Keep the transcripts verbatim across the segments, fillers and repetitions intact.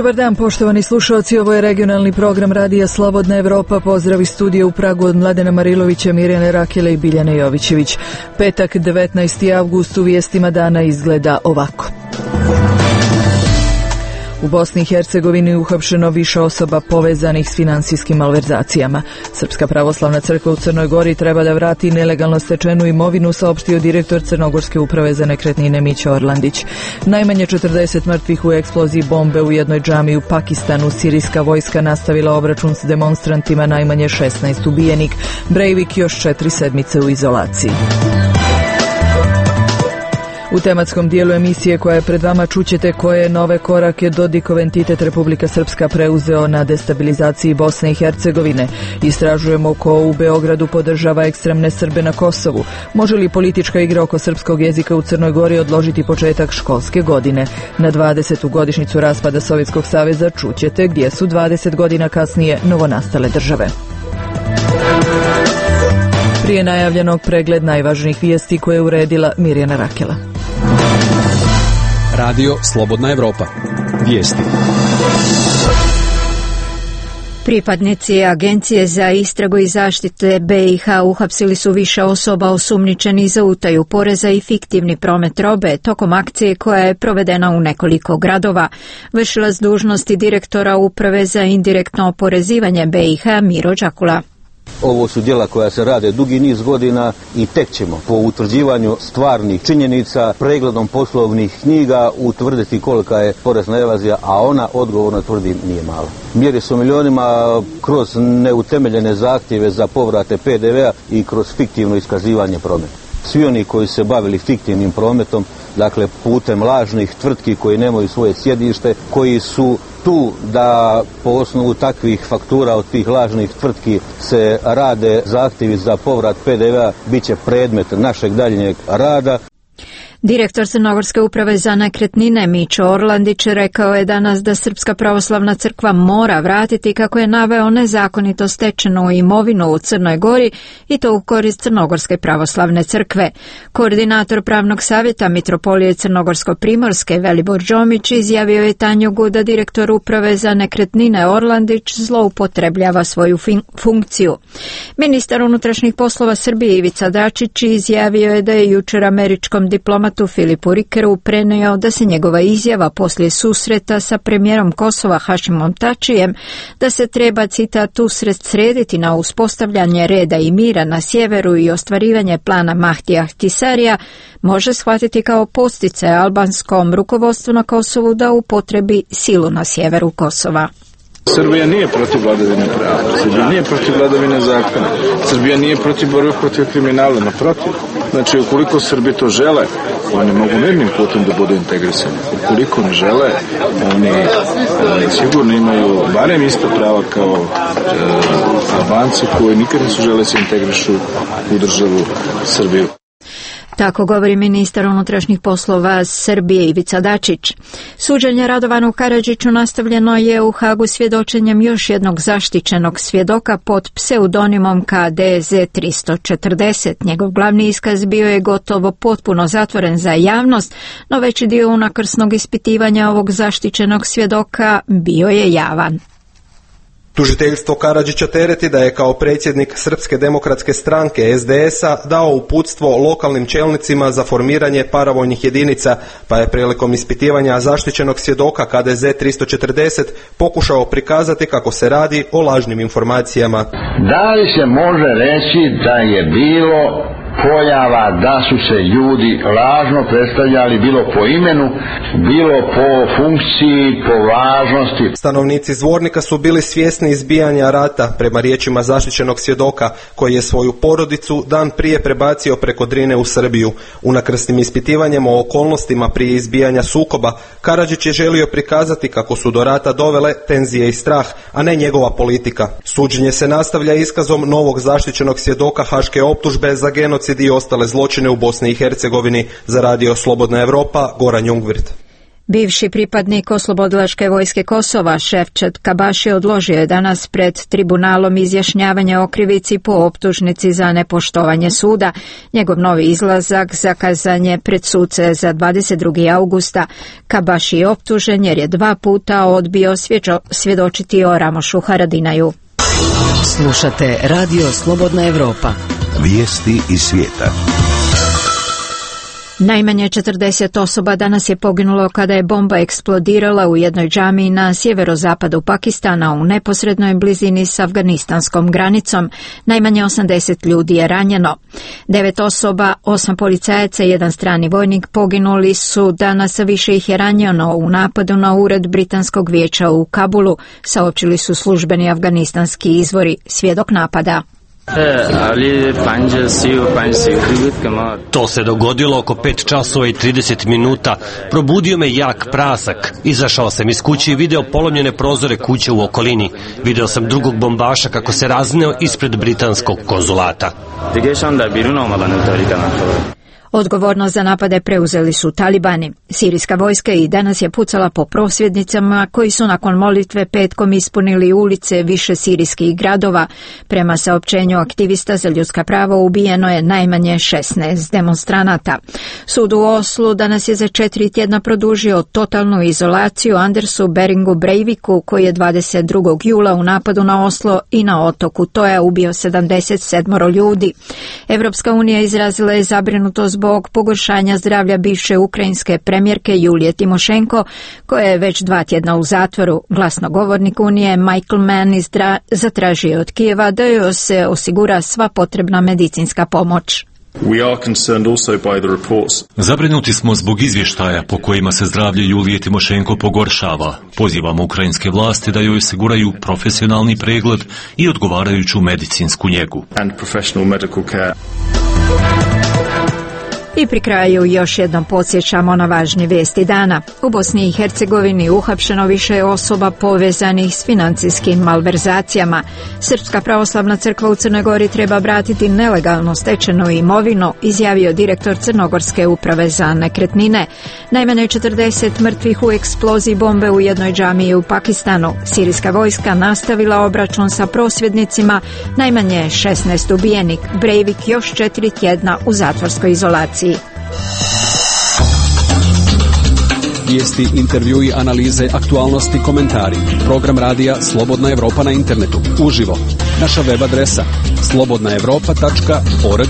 Dobar dan, poštovani slušalci, ovo je regionalni program Radija Slobodna Evropa. Pozdrav iz studija u Pragu od Mladena Marilovića, Mirjane Rakele i Biljane Jovićević. Petak, devetnaesti avgust, u vijestima dana izgleda ovako. U Bosni i Hercegovini uhapšeno više osoba povezanih s finansijskim malverzacijama. Srpska pravoslavna crkva u Crnoj Gori treba da vrati nelegalno stečenu imovinu, saopštio direktor Crnogorske uprave za nekretnine Mića Orlandić. Najmanje četrdeset mrtvih u eksploziji bombe u jednoj džamiji u Pakistanu. Sirijska vojska nastavila obračun s demonstrantima, najmanje šesnaest ubijenih. Breivik još četiri sedmice u izolaciji. U tematskom dijelu emisije koja je pred vama čućete koje nove korake Dodikov entitet Republika Srpska preuzeo na destabilizaciji Bosne i Hercegovine. Istražujemo ko u Beogradu podržava ekstremne Srbe na Kosovu. Može li politička igra oko srpskog jezika u Crnoj Gori odložiti početak školske godine? Na dvadesetu godišnjicu raspada Sovjetskog saveza čućete gdje su dvadeset godina kasnije novonastale države. Prije najavljenog pregled najvažnijih vijesti koje je uredila Mirjana Rakela. Radio Slobodna Evropa. Vijesti. Pripadnici Agencije za istragu i zaštite B i H uhapsili su više osoba osumnjičeni za utaju poreza i fiktivni promet robe tokom akcije koja je provedena u nekoliko gradova. Vršilac dužnosti direktora Uprave za indirektno oporezivanje B i H Miro Đakula. Ovo su djela koja se rade dugi niz godina i tek ćemo po utvrđivanju stvarnih činjenica, pregledom poslovnih knjiga utvrditi kolika je porezna evazija, a ona, odgovorno tvrdim, nije mala. Mjeri su milionima kroz neutemeljene zahtjeve za povrate P D V-a i kroz fiktivno iskazivanje prometa. Svi oni koji se bavili fiktivnim prometom, dakle putem lažnih tvrtki koji nemaju svoje sjedište, koji su tu da po osnovu takvih faktura od tih lažnih tvrtki se rade zahtjevi za povrat P D V-a, bit će predmet našeg daljnjeg rada. Direktor Crnogorske uprave za nekretnine Mićo Orlandić rekao je danas da Srpska pravoslavna crkva mora vratiti, kako je naveo, nezakonito stečenu imovinu u Crnoj Gori i to u korist Crnogorske pravoslavne crkve. Koordinator pravnog savjeta Mitropolije Crnogorsko-Primorske Velibor Đomić izjavio je Tanjugu da direktor uprave za nekretnine Orlandić zloupotrebljava svoju funkciju. Ministar unutrašnjih poslova Srbije Ivica Dačić izjavio je da je jučer američkom diplomatu Filipu Rikeru preneo da se njegova izjava poslije susreta sa premijerom Kosova Hašimom Tačijem da se treba, citat, usred srediti na uspostavljanje reda i mira na sjeveru i ostvarivanje plana Mahdija Ahtisarija može shvatiti kao podsticaje albanskom rukovodstvu na Kosovu da upotrebi silu na sjeveru Kosova. Srbija nije protiv vladavine prava, Srbija nije protiv vladavine zakona, Srbija nije protiv borbe protiv kriminala, naprotiv. Znači, ukoliko Srbi to žele, oni mogu mirnim putem da budu integrisani. Ukoliko ne žele, oni e, sigurno imaju barem isto prava kao e, Albanci koji nikad nisu žele se integrišu u državu Srbiju. Tako govori ministar unutrašnjih poslova Srbije Ivica Dačić. Suđenje Radovanu Karadžiću nastavljeno je u Hagu svjedočenjem još jednog zaštićenog svjedoka pod pseudonimom K D Z tristo četrdeset. Njegov glavni iskaz bio je gotovo potpuno zatvoren za javnost, no veći dio unakrsnog ispitivanja ovog zaštićenog svjedoka bio je javan. Tužiteljstvo Karadžića tereti da je kao predsjednik Srpske demokratske stranke S D S-a dao uputstvo lokalnim čelnicima za formiranje paravojnih jedinica, pa je prilikom ispitivanja zaštićenog svjedoka K D Z tristo četrdeset pokušao prikazati kako se radi o lažnim informacijama. Da li se može reći da je bilo pojava da su se ljudi lažno predstavljali, bilo po imenu, bilo po funkciji, po važnosti? Stanovnici Zvornika su bili svjesni izbijanja rata, prema riječima zaštićenog svjedoka, koji je svoju porodicu dan prije prebacio preko Drine u Srbiju. Unakrsnim ispitivanjem o okolnostima prije izbijanja sukoba, Karadžić je želio prikazati kako su do rata dovele tenzije i strah, a ne njegova politika. Suđenje se nastavlja iskazom novog zaštićenog svjedoka haške optužbe za genocid i ostale zločine u Bosni i Hercegovini. Za Radio Slobodna Evropa, Goran Jungwirth. Bivši pripadnik oslobodilačke vojske Kosova, Šefčet Kabaši, odložio je danas pred tribunalom izjašnjavanje o krivici po optužnici za nepoštovanje suda. Njegov novi izlazak zakazan je pred suce za dvadeset drugog augusta. Kabaši je optužen jer je dva puta odbio svjeđo, svjedočiti o Ramošu Haradinaju. Slušate Radio Slobodna Evropa. Vijesti iz svijeta. Najmanje četrdeset osoba danas je poginulo kada je bomba eksplodirala u jednoj džamiji na sjeverozapadu Pakistana u neposrednoj blizini s afganistanskom granicom. Najmanje osamdeset ljudi je ranjeno. Devet osoba, osam policajaca i jedan strani vojnik poginuli su danas, a više ih je ranjeno u napadu na ured Britanskog vijeća u Kabulu, saopćili su službeni afganistanski izvori. Svjedok napada: To se dogodilo oko pet časova i trideset minuta. Probudio me jak prasak. Izašao sam iz kuće i video polomljene prozore kuće u okolini. Video sam drugog bombaša kako se razneo ispred britanskog konzulata. Odgovornost za napade preuzeli su talibani. Sirijska vojska i danas je pucala po prosvjednicama koji su nakon molitve petkom ispunili ulice više sirijskih gradova. Prema saopćenju aktivista za ljudska prava ubijeno je najmanje šesnaest demonstranata. Sud u Oslu danas je za četiri tjedna produžio totalnu izolaciju Andersu Beringu Breiviku, koji je dvadeset drugog jula u napadu na Oslo i na otoku Toja ubio sedamdeset sedam ljudi. Evropska unija izrazila je zabrinutost zbog pogoršanja zdravlja bivše ukrajinske premijerke Julije Timošenko, koja je već dva tjedna u zatvoru. Glasnogovornik Unije Michael Mann izdra- zatražio od Kijeva da joj se osigura sva potrebna medicinska pomoć. Zabrinuti smo zbog izvještaja po kojima se zdravlje Julije Timošenko pogoršava. Pozivamo ukrajinske vlasti da joj osiguraju profesionalni pregled i odgovarajuću medicinsku njegu. I pri kraju još jednom podsjećamo na važne vijesti dana. U Bosni i Hercegovini uhapšeno više osoba povezanih s financijskim malverzacijama. Srpska pravoslavna crkva u Crnoj Gori treba vratiti nelegalno stečenu imovinu, izjavio direktor Crnogorske uprave za nekretnine. Najmanje četrdeset mrtvih u eksploziji bombe u jednoj džamiji u Pakistanu. Sirijska vojska nastavila obračun sa prosvjednicima, najmanje šesnaest ubijenih. Breivik još četiri tjedna u zatvorskoj izolaciji. Vijesti, intervjui, analize, aktualnosti, komentari. Program radija Slobodna Evropa na internetu. Uživo. Naša web adresa slobodna evropa tačka org.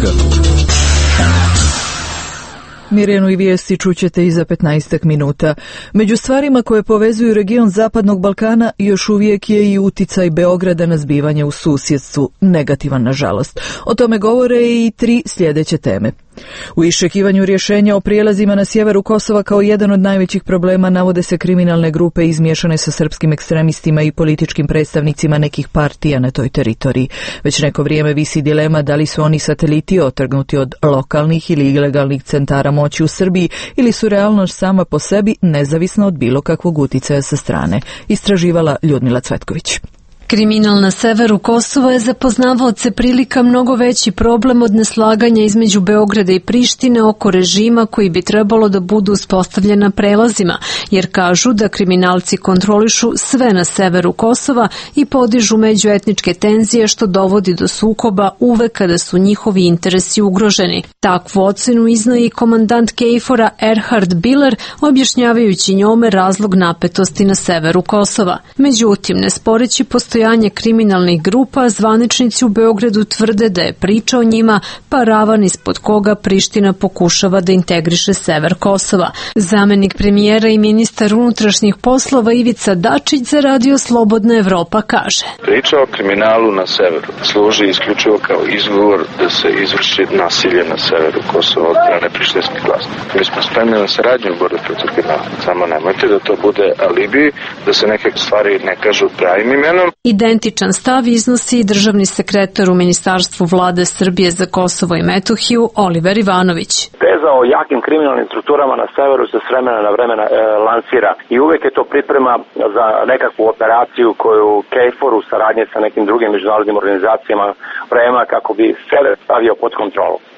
Mirjanu i vijesti čućete i za petnaestak minuta. Među stvarima koje povezuju region Zapadnog Balkana još uvijek je i uticaj Beograda na zbivanje u susjedstvu, negativan nažalost. O tome govore i tri sljedeće teme. U iščekivanju rješenja o prijelazima na sjeveru Kosova kao jedan od najvećih problema navode se kriminalne grupe izmiješane sa srpskim ekstremistima i političkim predstavnicima nekih partija na toj teritoriji. Već neko vrijeme visi dilema da li su oni sateliti otrgnuti od lokalnih ili ilegalnih centara moći u Srbiji ili su realnost sama po sebi nezavisna od bilo kakvog uticaja sa strane. Istraživala Ljudmila Cvetković. Kriminal na severu Kosova je za poznavaoce prilika mnogo veći problem od neslaganja između Beograda i Prištine oko režima koji bi trebalo da budu uspostavljen na prelazima, jer kažu da kriminalci kontrolišu sve na severu Kosova i podižu međuetničke tenzije što dovodi do sukoba uvek kada su njihovi interesi ugroženi. Takvu ocenu iznao i komandant Kejfora Erhard Biller, objašnjavajući njome razlog napetosti na severu Kosova. Međutim, ne sporeći postojanje kriminalnih grupa, zvaničnici u Beogradu tvrde da je priča o njima paravan ispod koga Priština pokušava da integriše sever Kosova. Zamenik premijera i ministar unutrašnjih poslova Ivica Dačić za Radio Slobodna Evropa kaže: Priča o kriminalu na severu služi isključivo kao izgovor da se izvrši nasilje na severu Kosova od strane prištinskih vlasti. Mi smo spremni na saradnju u borbi protiv kriminala. Samo nemojte da to bude alibi, da se neke stvari ne kažu pravim imenom. Identičan stav iznosi i državni sekretar u Ministarstvu vlade Srbije za Kosovo i Metohiju Oliver Ivanović. Teza o jakim kriminalnim strukturama na severu se s vremena na vremena e, lansira i uvek je to priprema za nekakvu operaciju koju Kejfor u saradnji sa nekim drugim međunarodnim organizacijama prema kako bi sever stavio pod kontrolu.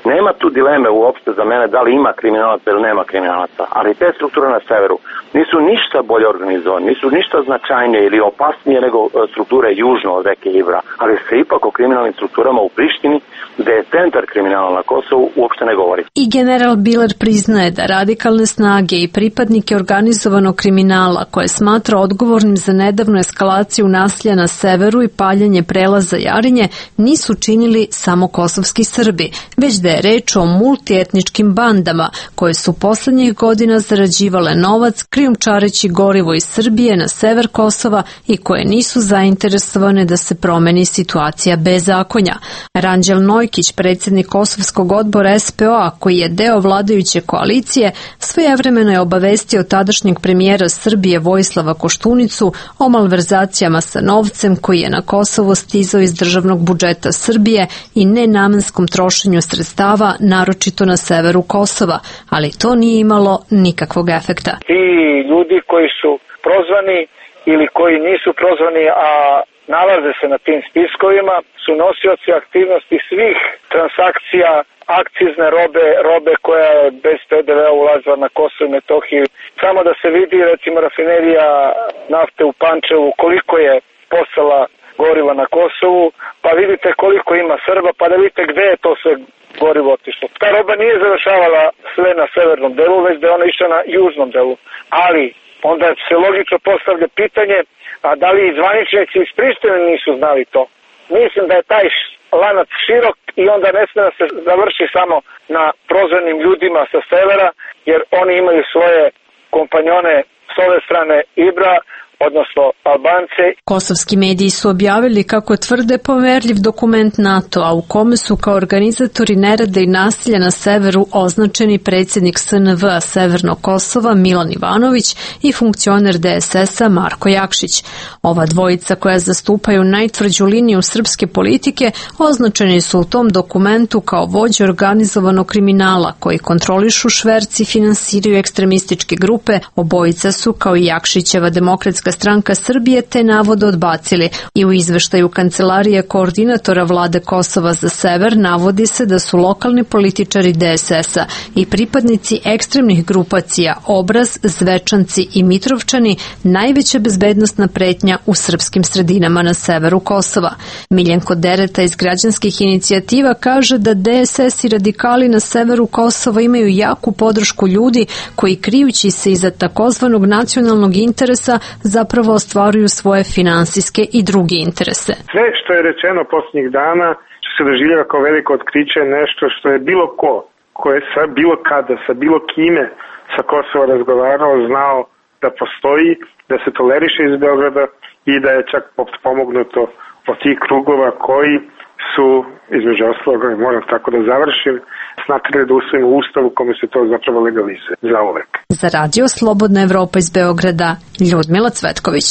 Nema tu dileme uopšte za mene da li ima kriminalaca ili nema kriminalaca, ali te strukture na severu nisu ništa bolje organizovane, nisu ništa značajnije ili opasnije nego strukture južno od reke Ibra, ali se ipak o kriminalnim strukturama u Prištini, gde je centar kriminala na Kosovu, uopšte ne govori. I general Biler priznaje da radikalne snage i pripadnike organizovanog kriminala, koje smatra odgovornim za nedavnu eskalaciju nasilja na severu i paljenje prelaza Jarinje, nisu činili samo kosovski Srbi, već da je reč o multietničkim bandama koje su poslednjih godina zarađivale novac krijumčareći gorivo iz Srbije na sever Kosova i koje nisu zainteresovane da se promeni situacija bezakonja. Ranđel Nojkić, predsjednik Kosovskog odbora S P O-a, koji je deo vladajuće koalicije, svojevremeno je obavestio tadašnjeg premijera Srbije Vojislava Koštunicu o malverzacijama sa novcem koji je na Kosovo stizao iz državnog budžeta Srbije i nenamenskom trošenju sredstava, naročito na severu Kosova, ali to nije imalo nikakvog efekta. Ti ljudi koji su prozvani ili koji nisu prozvani, a nalaze se na tim spiskovima, su nosioci aktivnosti svih transakcija akcizne robe, robe koja je bez P D V-a ulazila na Kosovo i Metohiju. Samo da se vidi, recimo, rafinerija nafte u Pančevu, koliko je poslala goriva na Kosovu, pa vidite koliko ima Srba, pa da vidite gde je to sve gorivo otišlo. Ta roba nije završavala sve na severnom delu, već da je ona išla na južnom delu. Ali onda se logično postavlja pitanje, a da li i zvaničnici iz Prištine nisu znali to? Mislim da je taj lanac širok i onda ne sme da se završi samo na prozvanim ljudima sa severa, jer oni imaju svoje kompanjone s ove strane Ibra, odnosno Albance. Kosovski mediji su objavili kako tvrde poverljiv dokument NATO-a u kome su kao organizatori nereda i nasilja na severu označeni predsjednik S N V-a Severnog Kosova Milan Ivanović i funkcioner D S S-a Marko Jakšić. Ova dvojica koja zastupaju najtvrđu liniju srpske politike označeni su u tom dokumentu kao vođe organizovanog kriminala koji kontrolišu šverci i finansiraju ekstremističke grupe. Obojica su kao i Jakšićeva Demokratska stranka Srbije te navode odbacili i u izveštaju Kancelarije koordinatora vlade Kosova za sever navodi se da su lokalni političari D S S-a i pripadnici ekstremnih grupacija Obraz, Zvečanci i Mitrovčani najveća bezbednostna pretnja u srpskim sredinama na severu Kosova. Miljenko Dereta iz građanskih inicijativa kaže da D S S i radikali na severu Kosova imaju jaku podršku ljudi koji krijući se iza takozvanog nacionalnog interesa zapravo ostvaruju svoje finansijske i druge interese. Sve što je rečeno posljednjih dana što se doživljava kao veliko otkriće nešto što je bilo ko, ko je sa bilo kada, sa bilo kime sa Kosova razgovarao, znao da postoji, da se toleriše iz Beograda i da je čak pomognuto od tih krugova koji su, između ostaloga, moram tako da završim, smatrali da usvojimo ustavu kome se to zapravo legalizuje za uvek. Za radio Slobodna Evropa iz Beograda, Ljudmila Cvetković.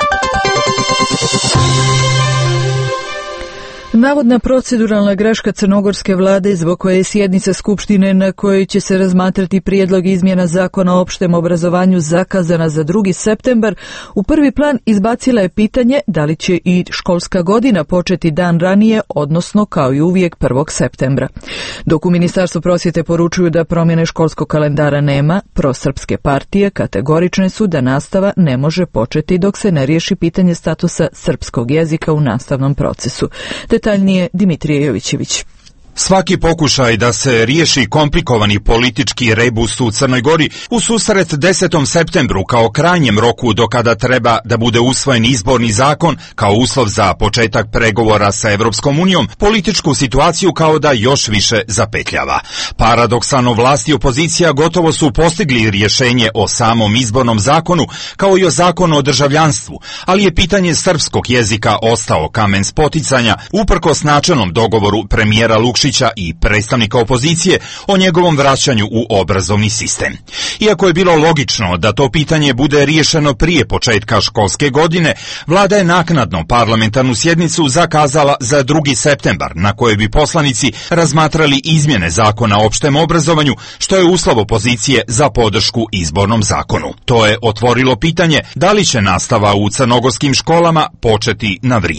Navodna proceduralna greška crnogorske vlade zbog koje je sjednica Skupštine na kojoj će se razmatrati prijedlog izmjena zakona o opštem obrazovanju zakazana za drugi septembar, u prvi plan izbacila je pitanje da li će i školska godina početi dan ranije, odnosno kao i uvijek prvog septembra. Dok u Ministarstvu prosvjete poručuju da promjene školskog kalendara nema, prosrpske partije kategorične su da nastava ne može početi dok se ne riješi pitanje statusa srpskog jezika u nastavnom procesu. Detaljnije Dimitrije Jovićević. Svaki pokušaj da se riješi komplikovani politički rebus u Crnoj Gori u susret desetom septembru kao krajnjem roku do kada treba da bude usvojen izborni zakon kao uslov za početak pregovora sa Evropskom unijom, političku situaciju kao da još više zapetljava. Paradoksalno vlast i opozicija gotovo su postigli rješenje o samom izbornom zakonu kao i o zakonu o državljanstvu, ali je pitanje srpskog jezika ostao kamen spoticanja uprkos načelnom dogovoru premijera Lukšića i predstavnika opozicije o njegovom vraćanju u obrazovni sistem. Iako je bilo logično da to pitanje bude riješeno prije početka školske godine, vlada je naknadno parlamentarnu sjednicu zakazala za drugi septembar, na kojoj bi poslanici razmatrali izmjene zakona o opštem obrazovanju, što je uslov opozicije za podršku izbornom zakonu. To je otvorilo pitanje da li će nastava u crnogorskim školama početi na vrijeme.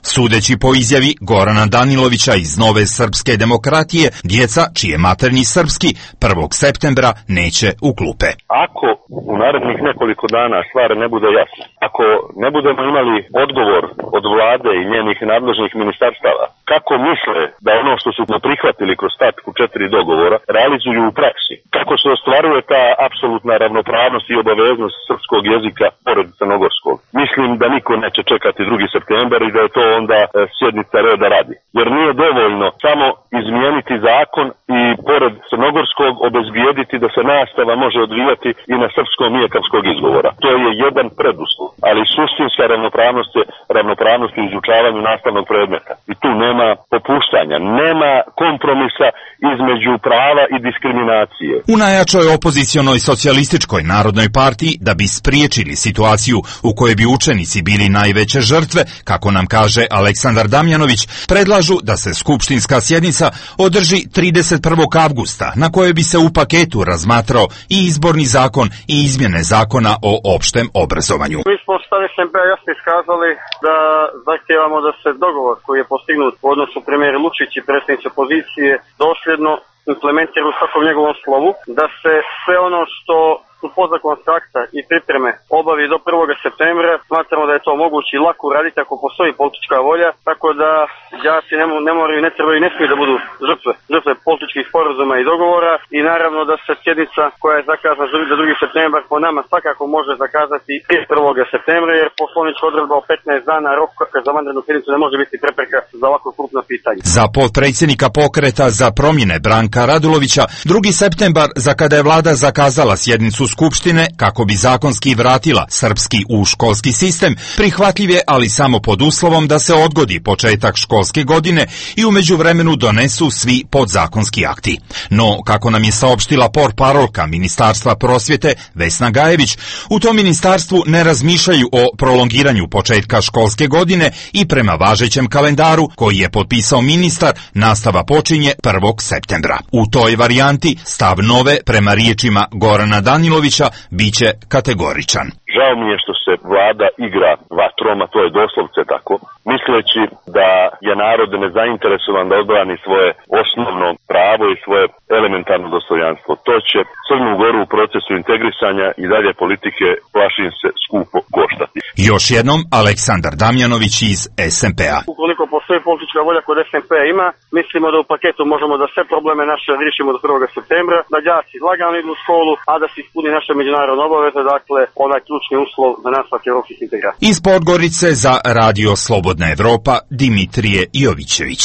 Sudeći po izjavi Gorana Danilovića iz Nove srpske demokratije, djeca čije maternji srpski prvog septembra neće u klupe. Ako u narednih nekoliko dana stvar ne bude jasna, ako ne budemo imali odgovor od vlade i njenih nadležnih ministarstava, kako misle da ono što su prihvatili kroz tačku četiri dogovora realizuju u praksi, kako se ostvaruje ta apsolutna ravnopravnost i obaveznost srpskog jezika pored crnogorskog, mislim da niko neće čekati drugi septembar i da je to onda e, sjednica reda radi. Jer nije dovoljno samo izmijeniti zakon i pored crnogorskog obezbijediti da se nastava može odvijati i na srpskom ijekavskog izgovora. To je jedan preduslov, ali suštinska ravnopravnost je ravnopravnost u izučavanju nastavnog predmeta. I tu nema popuštanja, nema kompromisa između prava i diskriminacije. U najjačoj opozicionoj socijalističkoj narodnoj partiji, da bi spriječili situaciju u kojoj bi učenici bili najveće žrtve, kako nam kaže Aleksandar Damjanović, predlažu da se skupštinska sjednica održi trideset prvog avgusta, na kojoj bi se u paketu razmatrao i izborni zakon i izmjene zakona o opštem obrazovanju. Mi smo stav es em pe jasno iskazali da zahtijevamo da se dogovor koji je postignut u odnosu premijer Lučić i predsjednici opozicije dosljedno implementira u svakom njegovom slovu, da se sve ono što su podzakonska akta i pripreme obavi do prvog septembra. Smatramo da je to moguće i lako uraditi ako postoji politička volja, tako da đaci ne, ne moraju, ne trebaju i ne smiju da budu žrtve, žrtve političkih sporazuma i dogovora i naravno da se sjednica koja je zakazana za drugi septembar po nama svakako može zakazati i prvog septembra, jer poslovnička odredba o petnaest dana rok za vanrednu sjednicu ne može biti prepreka za ovako krupno pitanje. Za potpredsjednika pokreta za promjene Branka Radulovića, drugi septembar, za kada je vlada zakazala sjednicu Skupštine kako bi zakonski vratila srpski u školski sistem, prihvatljiv je, ali samo pod uslovom da se odgodi početak školske godine i u međuvremenu donesu svi podzakonski akti. No, kako nam je saopštila portparolka Ministarstva prosvjete Vesna Gajević, u tom ministarstvu ne razmišljaju o prolongiranju početka školske godine i prema važećem kalendaru koji je potpisao ministar, nastava počinje prvog septembra. U toj varijanti stav Nove prema riječima Gorana Danilovića biće kategoričan. Žao mi je što se vlada igra vatrom, a to je doslovce tako, misleći da je narod nezainteresovan da odbrani svoje osnovno pravo i svoje elementarno dostojanstvo. To će Crnu Goru u procesu integrisanja i dalje politike, plašim se, skupo koštati. Još jednom Aleksandar Damjanović iz es em pe a. Ukoliko postoji politička volja kod es em pe a ima, mislimo da u paketu možemo da sve probleme naše riješimo do prvog septembra, da đaci lagano idu u školu, a da se ispuni naše međunarodne obaveze, dakle onaj ključni uslov za nastavak europskih integracija. Iz Podgorice za Radio Slobodna Evropa, Dimitrije Jovićević.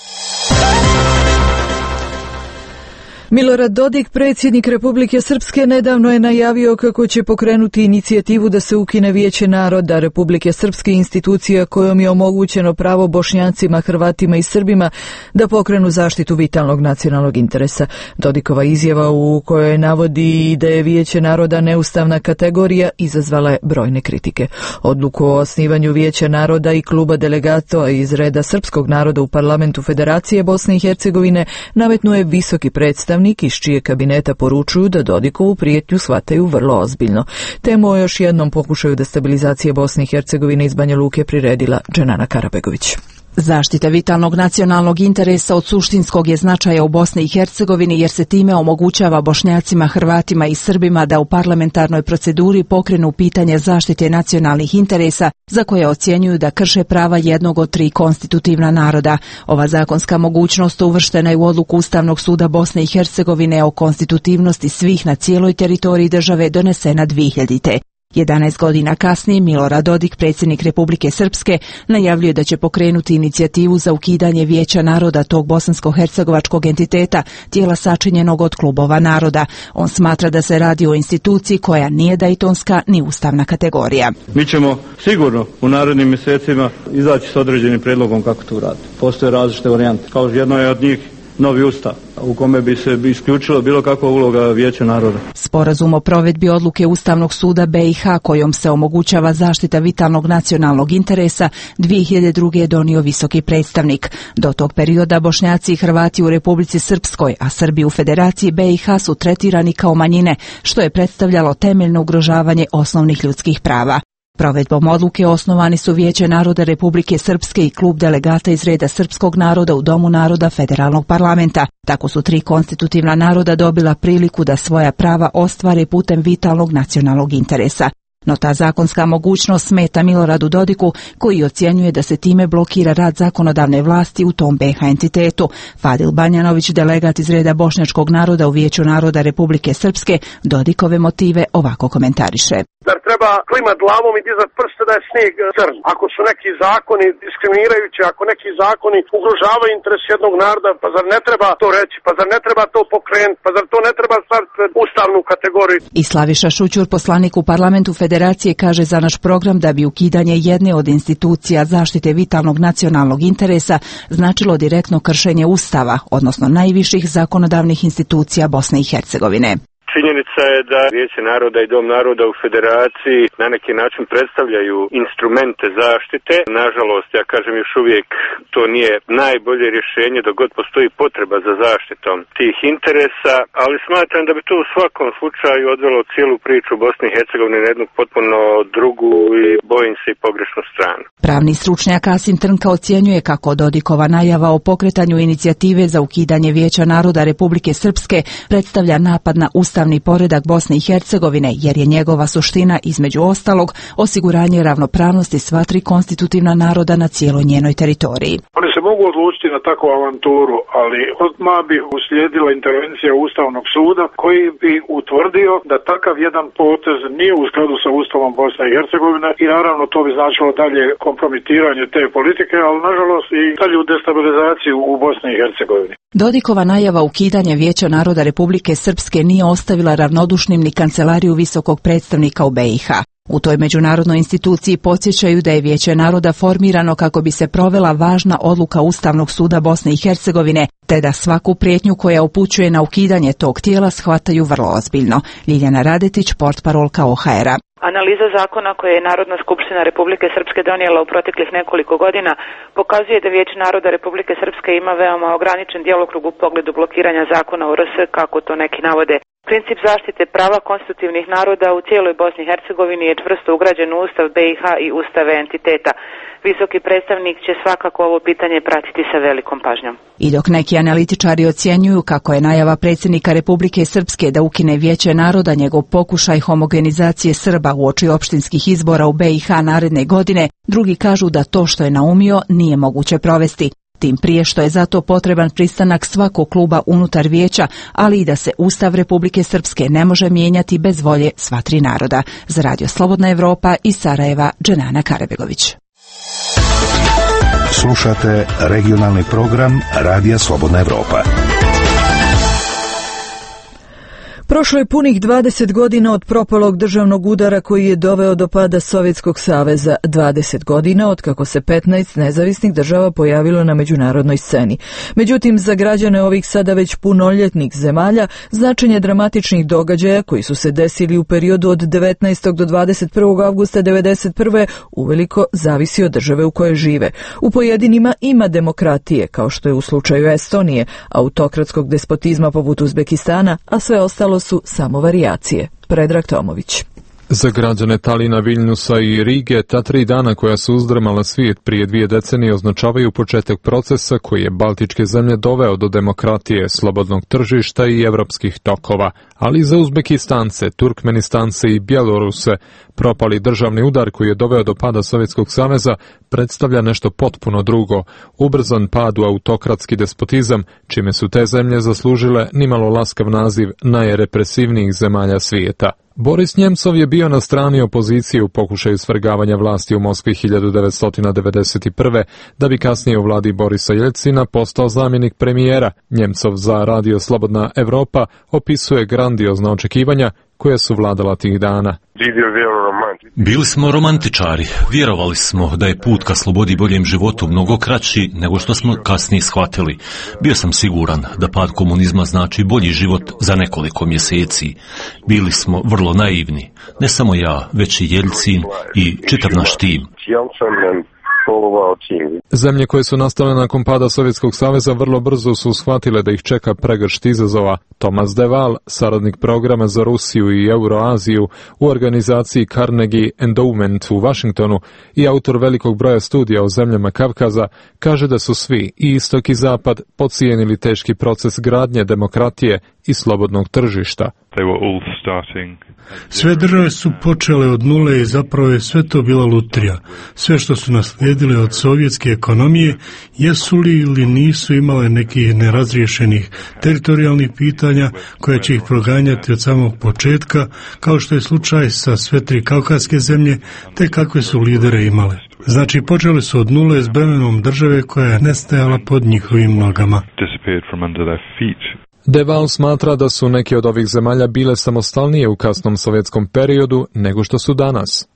Milorad Dodik, predsjednik Republike Srpske, nedavno je najavio kako će pokrenuti inicijativu da se ukine Vijeće naroda Republike Srpske, institucija kojom je omogućeno pravo Bošnjacima, Hrvatima i Srbima da pokrenu zaštitu vitalnog nacionalnog interesa. Dodikova izjava u kojoj navodi da je Vijeće naroda neustavna kategorija izazvala je brojne kritike. Odluku o osnivanju Vijeća naroda i kluba delegata iz reda srpskog naroda u parlamentu Federacije Bosne i Hercegovine nametnuo je visoki predstavnik iz čije kabineta poručuju da Dodikovu prijetnju shvataju vrlo ozbiljno. Temu o još jednom pokušaju destabilizacije Bosne i Hercegovine iz Banja Luke priredila Dženana Karabegović. Zaštita vitalnog nacionalnog interesa od suštinskog je značaja u Bosni i Hercegovini jer se time omogućava Bošnjacima, Hrvatima i Srbima da u parlamentarnoj proceduri pokrenu pitanje zaštite nacionalnih interesa za koje ocjenjuju da krše prava jednog od tri konstitutivna naroda. Ova zakonska mogućnost uvrštena je u odluku Ustavnog suda Bosne i Hercegovine o konstitutivnosti svih na cijeloj teritoriji države donesena dvihiljadite. jedanaest godina kasnije Milorad Dodik, predsjednik Republike Srpske, najavljuje da će pokrenuti inicijativu za ukidanje Vijeća naroda tog bosansko-hercegovačkog entiteta, tijela sačinjenog od klubova naroda. On smatra da se radi o instituciji koja nije dajtonska ni ustavna kategorija. Mi ćemo sigurno u narednim mjesecima izaći s određenim prijedlogom kako to uraditi. Postoje različite varijante. Kao jedno je od njih novi ustav u kome bi se isključilo bilo kakva uloga Vijeća naroda. Sporazum o provedbi odluke Ustavnog suda be i ha kojom se omogućava zaštita vitalnog nacionalnog interesa dvije hiljade druge je donio visoki predstavnik. Do tog perioda Bošnjaci i Hrvati u Republici Srpskoj, a Srbi u Federaciji be i ha su tretirani kao manjine, što je predstavljalo temeljno ugrožavanje osnovnih ljudskih prava. Provedbom odluke osnovani su Vijeće naroda Republike Srpske i klub delegata iz reda srpskog naroda u Domu naroda Federalnog parlamenta. Tako su tri konstitutivna naroda dobila priliku da svoja prava ostvare putem vitalnog nacionalnog interesa. No ta zakonska mogućnost smeta Miloradu Dodiku, koji ocjenjuje da se time blokira rad zakonodavne vlasti u tom B iH entitetu. Fadil Banjanović, delegat iz reda bošnjačkog naroda u Vijeću naroda Republike Srpske, Dodikove motive ovako komentariše. Zar treba klimat glavom i dizat prste da je snijeg crn? Ako su neki zakoni diskriminirajući, ako neki zakoni ugrožavaju interes jednog naroda, pa zar ne treba to reći, pa zar ne treba to pokrenuti, pa zar to ne treba staviti pred ustavnu kategoriju? I Slaviša Šućur, poslanik u parlamentu Federacije, kaže za naš program da bi ukidanje jedne od institucija zaštite vitalnog nacionalnog interesa značilo direktno kršenje Ustava, odnosno najviših zakonodavnih institucija Bosne i Hercegovine. Činjenica je da Vijeće naroda i Dom naroda u Federaciji na neki način predstavljaju instrumente zaštite. Nažalost, ja kažem još uvijek, to nije najbolje rješenje dok god postoji potreba za zaštitom tih interesa, ali smatram da bi to u svakom slučaju odvelo cijelu priču Bosne i Hercegovine na jednu potpuno drugu i bojim se i pogrešnu stranu. Pravni stručnjak Asim Trnka ocjenjuje kako Dodikova najava o pokretanju inicijative za ukidanje Vijeća naroda Republike Srpske predstavlja napad na ustavni poredak Bosne i Hercegovine, jer je njegova suština, između ostalog, osiguranje ravnopravnosti sva tri konstitutivna naroda na cijeloj njenoj teritoriji. Oni se mogu odlučiti na takvu avanturu, ali odmah bi uslijedila intervencija Ustavnog suda koji bi utvrdio da takav jedan potez nije u skladu sa Ustavom Bosne i Hercegovine i naravno to bi značilo dalje kompromitiranje te politike, ali nažalost i dalju destabilizaciju u Bosni i Hercegovini. Dodikova najava ukidanja Vijeća naroda Republike Srpske nije ostavila ravnodušnim ni kancelariju visokog predstavnika u B iH. U toj međunarodnoj instituciji podsjećaju da je Vijeće naroda formirano kako bi se provela važna odluka Ustavnog suda Bosne i Hercegovine, te da svaku prijetnju koja upućuje na ukidanje tog tijela shvataju vrlo ozbiljno. Ljiljana Radetić, portparolka O H R-a. Analiza zakona koje je Narodna skupština Republike Srpske donijela u proteklih nekoliko godina pokazuje da Vijeće naroda Republike Srpske ima veoma ograničen djelokrug u pogledu blokiranja zakona o R S, kako to neki navode. Princip zaštite prava konstitutivnih naroda u cijeloj Bosni i Hercegovini je čvrsto ugrađen u Ustav B iH i Ustave entiteta. Visoki predstavnik će svakako ovo pitanje pratiti sa velikom pažnjom. I dok neki analitičari ocjenjuju kako je najava predsjednika Republike Srpske da ukine Vijeće naroda njegov pokušaj homogenizacije Srba uoči opštinskih izbora u B iH naredne godine, drugi kažu da to što je naumio nije moguće provesti. Tim prije što je zato potreban pristanak svakog kluba unutar vijeća, ali i da se Ustav Republike Srpske ne može mijenjati bez volje sva tri naroda. Za Radio Slobodna Evropa iz Sarajeva, Dženana Karabegović. Slušate regionalni program Radija Slobodna Evropa. Prošlo je punih dvadeset godina od propalog državnog udara koji je doveo do pada Sovjetskog saveza, dvadeset godina od kako se petnaest nezavisnih država pojavilo na međunarodnoj sceni. Međutim, za građane ovih sada već punoljetnih zemalja, značenje dramatičnih događaja koji su se desili u periodu od devetnaestog do dvadeset prvog avgusta devedeset prve uveliko zavisi od države u kojoj žive. U pojedinima ima demokratije, kao što je u slučaju Estonije, autokratskog despotizma poput Uzbekistana, a sve ostalo su samo varijacije. Predrag Tomović. Za građane Talina, Viljnusa i Rige, ta tri dana koja su uzdrmala svijet prije dvije decenije označavaju početak procesa koji je baltičke zemlje doveo do demokratije, slobodnog tržišta i evropskih tokova. Ali za Uzbekistance, Turkmenistance i Bjeloruse propali državni udar koji je doveo do pada Sovjetskog saveza predstavlja nešto potpuno drugo, ubrzan pad u autokratski despotizam, čime su te zemlje zaslužile nimalo laskav naziv najrepresivnijih zemalja svijeta. Boris Njemcov je bio na strani opozicije u pokušaju svrgavanja vlasti u Moskvi hiljadu devetsto devedeset prve. da bi kasnije u vladi Borisa Jeljcina postao zamjenik premijera. Njemcov za Radio Slobodna Evropa opisuje grandiozna očekivanja koja su vladala tih dana. Bili smo romantičari, vjerovali smo da je put ka slobodi i boljem životu mnogo kraći nego što smo kasnije shvatili. Bio sam siguran da pad komunizma znači bolji život za nekoliko mjeseci. Bili smo vrlo naivni, ne samo ja, već i Jeljcin i čitav naš tim. Zemlje koje su nastale nakon pada Sovjetskog saveza vrlo brzo su shvatile da ih čeka pregršt izazova. Thomas de Waal, saradnik programa za Rusiju i Euroaziju u organizaciji Carnegie Endowment u Washingtonu i autor velikog broja studija o zemljama Kavkaza, kaže da su svi, i istok i zapad, podcijenili teški proces gradnje demokratije i slobodnog tržišta. Sve države su počele od nule i zapravo je sve to bila lutrija. Sve što su naslijedile od sovjetske ekonomije, jesu li ili nisu imale nekih nerazriješenih teritorijalnih pitanja koja će ih proganjati od samog početka, kao što je slučaj sa sve tri kavkaske zemlje, te kakve su lidere imale. Znači, počeli su od nule s bremenom države koja je nestajala pod njihovim nogama. De Waal smatra da su neke od ovih zemalja bile samostalnije u kasnom sovjetskom periodu nego što su danas.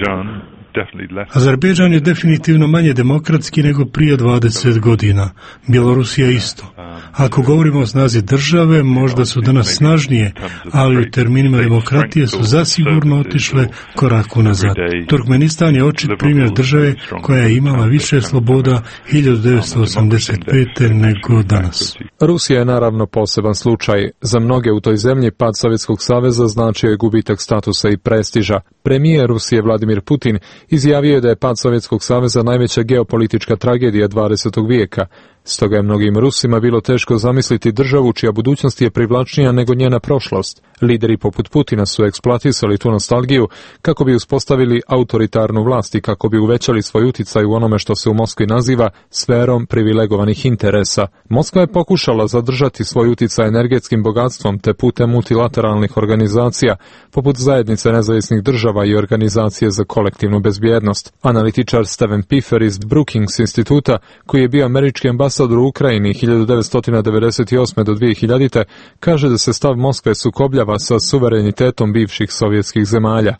Azerbejdžan je definitivno manje demokratski nego prije dvadeset godina. Bjelorusija isto. Ako govorimo o snazi države, možda su danas snažnije, ali u terminima demokratije su zasigurno otišle korak unazad. Turkmenistan je očit primjer države koja je imala više sloboda hiljadu devetsto osamdeset pete. nego danas. Rusija je naravno poseban slučaj. Za mnoge u toj zemlji pad Sovjetskog saveza značio je gubitak statusa i prestiža. Premijer Rusije Vladimir Putin izjavio je da je pad Sovjetskog saveza najveća geopolitička tragedija dvadesetog vijeka. Stoga je mnogim Rusima bilo teško zamisliti državu čija budućnost je privlačnija nego njena prošlost. Lideri poput Putina su eksploatisali tu nostalgiju kako bi uspostavili autoritarnu vlast i kako bi uvećali svoj uticaj u onome što se u Moskvi naziva sferom privilegovanih interesa. Moskva je pokušala zadržati svoj uticaj energetskim bogatstvom te putem multilateralnih organizacija, poput Zajednice nezavisnih država i Organizacije za kolektivnu bezbjednost. Analitičar Steven Piffer iz Brookings instituta, koji je bio američki ambasador u Ukrajini hiljadu devetsto devedeset osme do dvije hiljadite. kaže da se stav Moskve sukobljava sa suverenitetom bivših sovjetskih zemalja.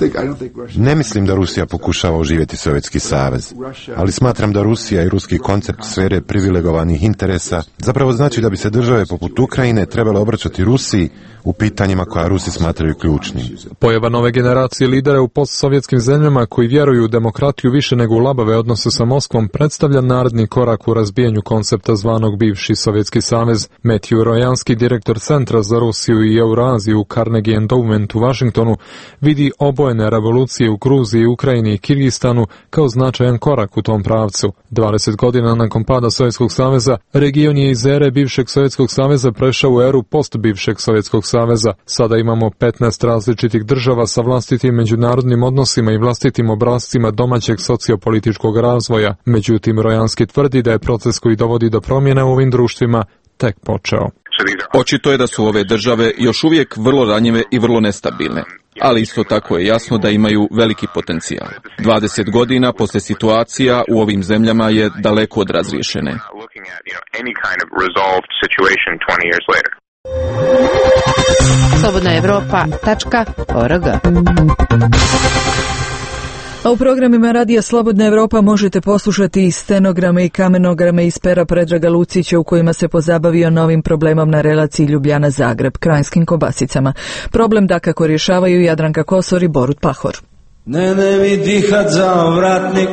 Ne mislim da Rusija pokušava oživjeti Sovjetski savez, ali smatram da Rusija i ruski koncept sfere privilegovanih interesa zapravo znači da bi se države poput Ukrajine trebale obraćati Rusiji u pitanjima koja Rusi smatraju ključnim. Pojava nove generacije lidera u postsovjetskim zemljama koji vjeruju u demokratiju više nego u labave odnose sa Moskvom predstavlja naredni korak u razbijanju koncepta zvanog bivši Sovjetski savez. Matthew Rojanski, direktor Centra za Rusiju i Euroaziju u Carnegie Endowment u Washingtonu, vidi obojene revolucije u Gruziji, Ukrajini i Kirgistanu kao značajan korak u tom pravcu. dvadeset godina nakon pada Sovjetskog saveza, region je iz ere bivšeg Sovjetskog saveza prešao u eru post-bivšeg Sovjetskog saveza. Sada imamo petnaest različitih država sa vlastitim međunarodnim odnosima i vlastitim obrascima domaćeg sociopolitičkog razvoja. Međutim, Rojanski tvrdi da je proces koji dovodi do promjena u ovim društvima tek počeo. Očito je da su ove države još uvijek vrlo ranjive i vrlo nestabilne, ali isto tako je jasno da imaju veliki potencijal. dvadeset godina posle situacija u ovim zemljama je daleko od razriješene. slobodna evropa tačka org. A u programima Radija Slobodna Evropa možete poslušati i stenograme i kamenograme iz pera Predraga Lucića u kojima se pozabavio novim problemom na relaciji Ljubljana-Zagreb, krajinskim kobasicama. Problem dakako rješavaju Jadranka Kosor i Borut Pahor. Ne, ne mi dihat za vratnik,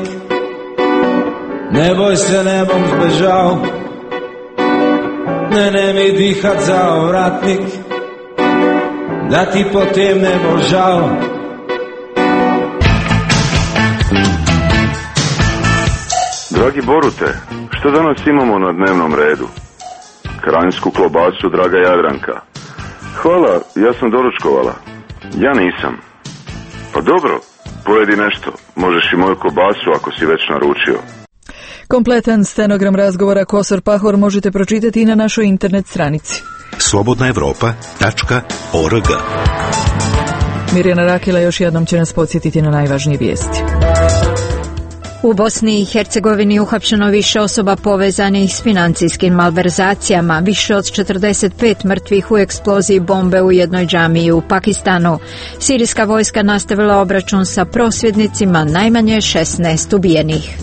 ne boj se, ne bom zbežal. Ne, ne mi dihat za vratnik, da ti potem ne bo žal. Dragi Borute, što danas imamo na dnevnom redu? Krajinsku klobasu, draga Jadranka. Hvala, ja sam doručkovala. Ja nisam. Pa dobro, pojedi nešto. Možeš i moju klobasu ako si već naručio. Kompletan stenogram razgovora Kosor Pahor možete pročitati i na našoj internet stranici. slobodna evropa tačka org. Mirjana Rakela još jednom će nas podsjetiti na najvažnije vijesti. U Bosni i Hercegovini uhapšeno više osoba povezanih s financijskim malverzacijama, više od četrdeset pet mrtvih u eksploziji bombe u jednoj džamiji u Pakistanu. Sirijska vojska nastavila obračun sa prosvjednicima, najmanje šesnaest ubijenih.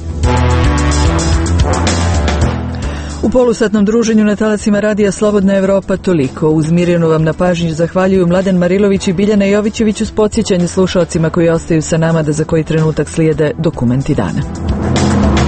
U polusatnom druženju na talacima Radija Slobodna Evropa toliko. Uz Mirjanu vam na pažnji zahvaljuju Mladen Marilović i Biljana Jovićević uz podsjećanje slušalcima koji ostaju sa nama da za koji trenutak slijede dokumenti dana.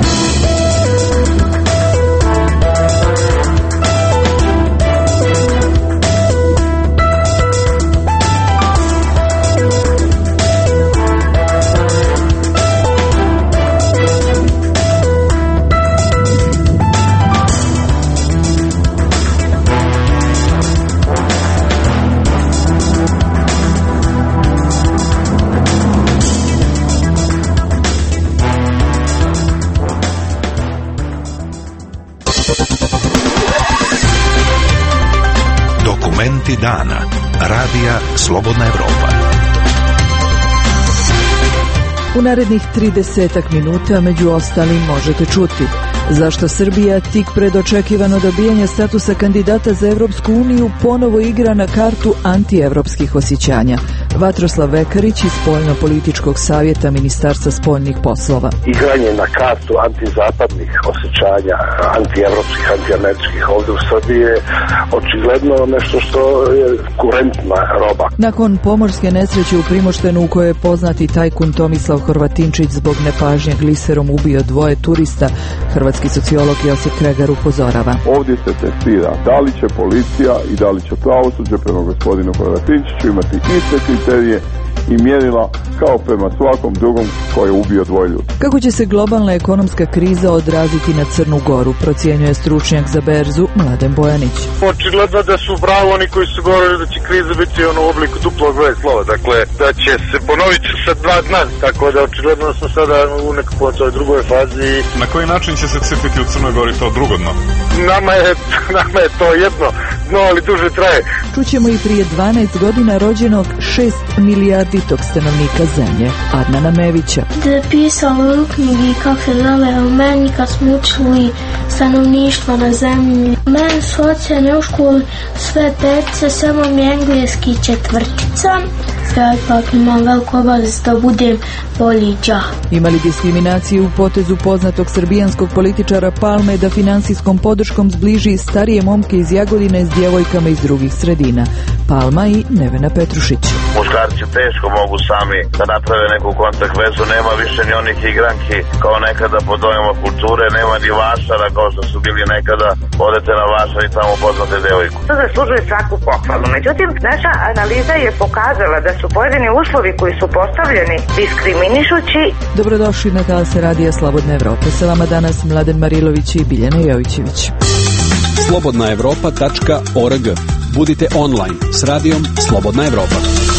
Momenti dana. Radija Slobodna Evropa. U narednih tridesetak minuta među ostalim možete čuti zašto Srbija tik pred očekivano dobijanje statusa kandidata za Evropsku uniju ponovo igra na kartu antievropskih osjećanja. Vatroslav Vekarić iz Spoljno-političkog savjeta Ministarstva spoljnih poslova. Igranje na kartu antizapadnih osjećanja, antievropskih, antiameričkih ovdje u Srbiji je očigledno nešto što je kurentna roba. Nakon pomorske nesreće u Primoštenu u kojoj je poznati tajkun Tomislav Horvatinčić zbog nepažnje gliserom ubio dvoje turista, hrvatski sociolog Josip Kregar upozorava. Ovdje se testira da li će policija i da li će pravosuđe prema gospodinu Horvatinčiću imati iste kriterije i mjerila kao prema svakom drugom koji je ubio dvoje ljudi. Kako će se globalna ekonomska kriza odraziti na Crnu Goru, procjenjuje stručnjak za berzu Mladen Bojanić. Očigledno da su pravo oni koji su govorili da će kriza biti ono u obliku duplog V slova, dakle da će se ponoviti sa dva dna, tako da očigledno smo sada u nekakvoj toj drugoj fazi. Na koji način će se crpiti u Crnoj Gori to drugo dno? Nama je, nama je to jedno dno, ali duže traje. Čućemo i prije dvanaest godina rođenog šest milijarditog stanovnika zemlje, Adnana Mevića. Da je pisalo u knjigi kako se zove u meni kad smo učili stanovništvo na zemlji. Meni su ocjene u školi sve petice, samo mi engleski četvrtica. Ja ipak imam veliku obavezu da budem bolji đak. Imali diskriminacije u potezu poznatog srbijanskog političara Palme da finansijskom podrškom zbliži starije momke iz Jagodine s djevojkama iz drugih sredina. Palma i Nevena Petrušić. Muškarci teško mogu sami da naprave neku kontakt vezu, nema više ni onih igranki kao nekada pod dojmom kulture, nema ni vašara kao što su bili nekada, odete na vašar i tamo poznate devojku. To zaslužuje svaku pohvalu, međutim naša analiza je pokazala da su pojedini uslovi koji su postavljeni diskriminišući. Dobrodošli na talase Radija Slobodna Evropa. Sa vama danas Mladen Marilović i Biljana Jovićević. slobodna evropa tačka org. Budite online s radijom Slobodna Evropa.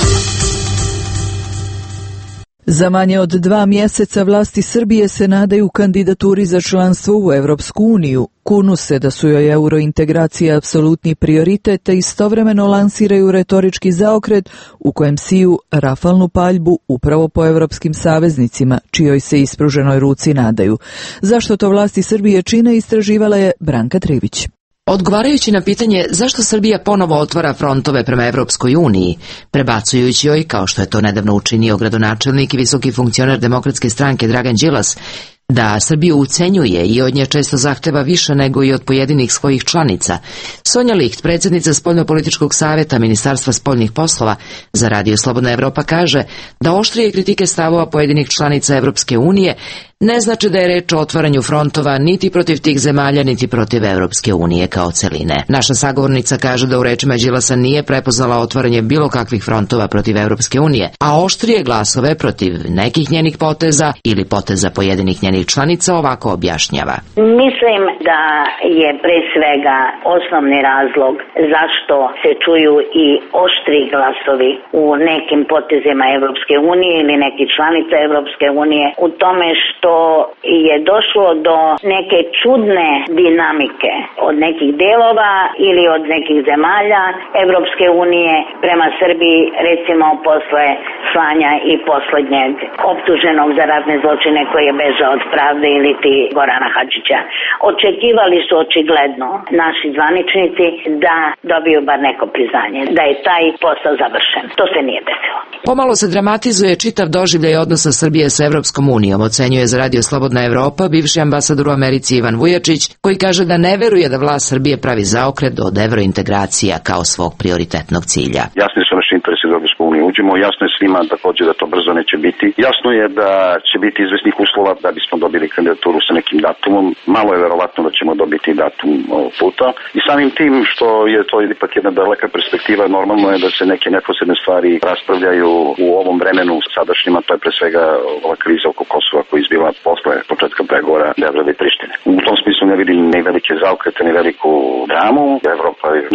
Za manje od dva mjeseca vlasti Srbije se nadaju kandidaturi za članstvo u Evropsku uniju. Kunu se da su joj eurointegracija apsolutni prioritet, te istovremeno lansiraju retorički zaokret u kojem siju rafalnu paljbu upravo po evropskim saveznicima, čijoj se ispruženoj ruci nadaju. Zašto to vlasti Srbije čine, istraživala je Branka Trivić. Odgovarajući na pitanje zašto Srbija ponovo otvara frontove prema Evropskoj uniji, prebacujući joj, kao što je to nedavno učinio gradonačelnik i visoki funkcioner Demokratske stranke Dragan Đilas, da Srbiju ucenjuje i od nje često zahteva više nego i od pojedinih svojih članica, Sonja Licht, predsjednica Spoljno-političkog savjeta Ministarstva spoljnih poslova za Radio Slobodna Evropa, kaže da oštrije kritike stavova pojedinih članica Evropske unije ne znači da je reč o otvaranju frontova niti protiv tih zemalja, niti protiv Evropske unije kao celine. Naša sagovornica kaže da u rečima Đilasa nije prepoznala otvaranje bilo kakvih frontova protiv Evropske unije, a oštrije glasove protiv nekih njenih poteza ili poteza pojedinih njenih članica ovako objašnjava. Mislim da je pre svega osnovni razlog zašto se čuju i oštri glasovi u nekim potezima Evropske unije ili nekih članica Evropske unije u tome što je došlo do neke čudne dinamike od nekih delova ili od nekih zemalja Evropske unije prema Srbiji, recimo posle slanja i poslednjeg optuženog za ratne zločine koji je bežao od pravde ili ti Gorana Hadžića. Očekivali su očigledno naši zvaničnici da dobiju bar neko priznanje, da je taj posao završen. To se nije desilo. Pomalo se dramatizuje čitav doživljaj odnosa Srbije sa Evropskom unijom, ocenjuje za Radio Slobodna Evropa bivši ambasador u Americi Ivan Vujačić, koji kaže da ne veruje da vlast Srbije pravi zaokret od evrointegracija kao svog prioritetnog cilja. Jasno je sa naši interesi da Evropsku uniju uđemo, jasno je svima također da to brzo neće biti. Jasno je da će biti izvesnih uslova da bismo dobili kandidaturu sa nekim datumom. Malo je verovatno da ćemo dobiti datum ovog puta. I samim tim što je to ipak jedna daleka perspektiva, normalno je da se neke neposredne stvari raspravljaju u ovom vremenu sadašnjima, to je pre svega ova kriza oko Kosova koja izbiva posle početka pregovora Beograda i Prištine. U tom smislu ne vidim ni velike zaokrete, ni veliku dramu. Evropa je naš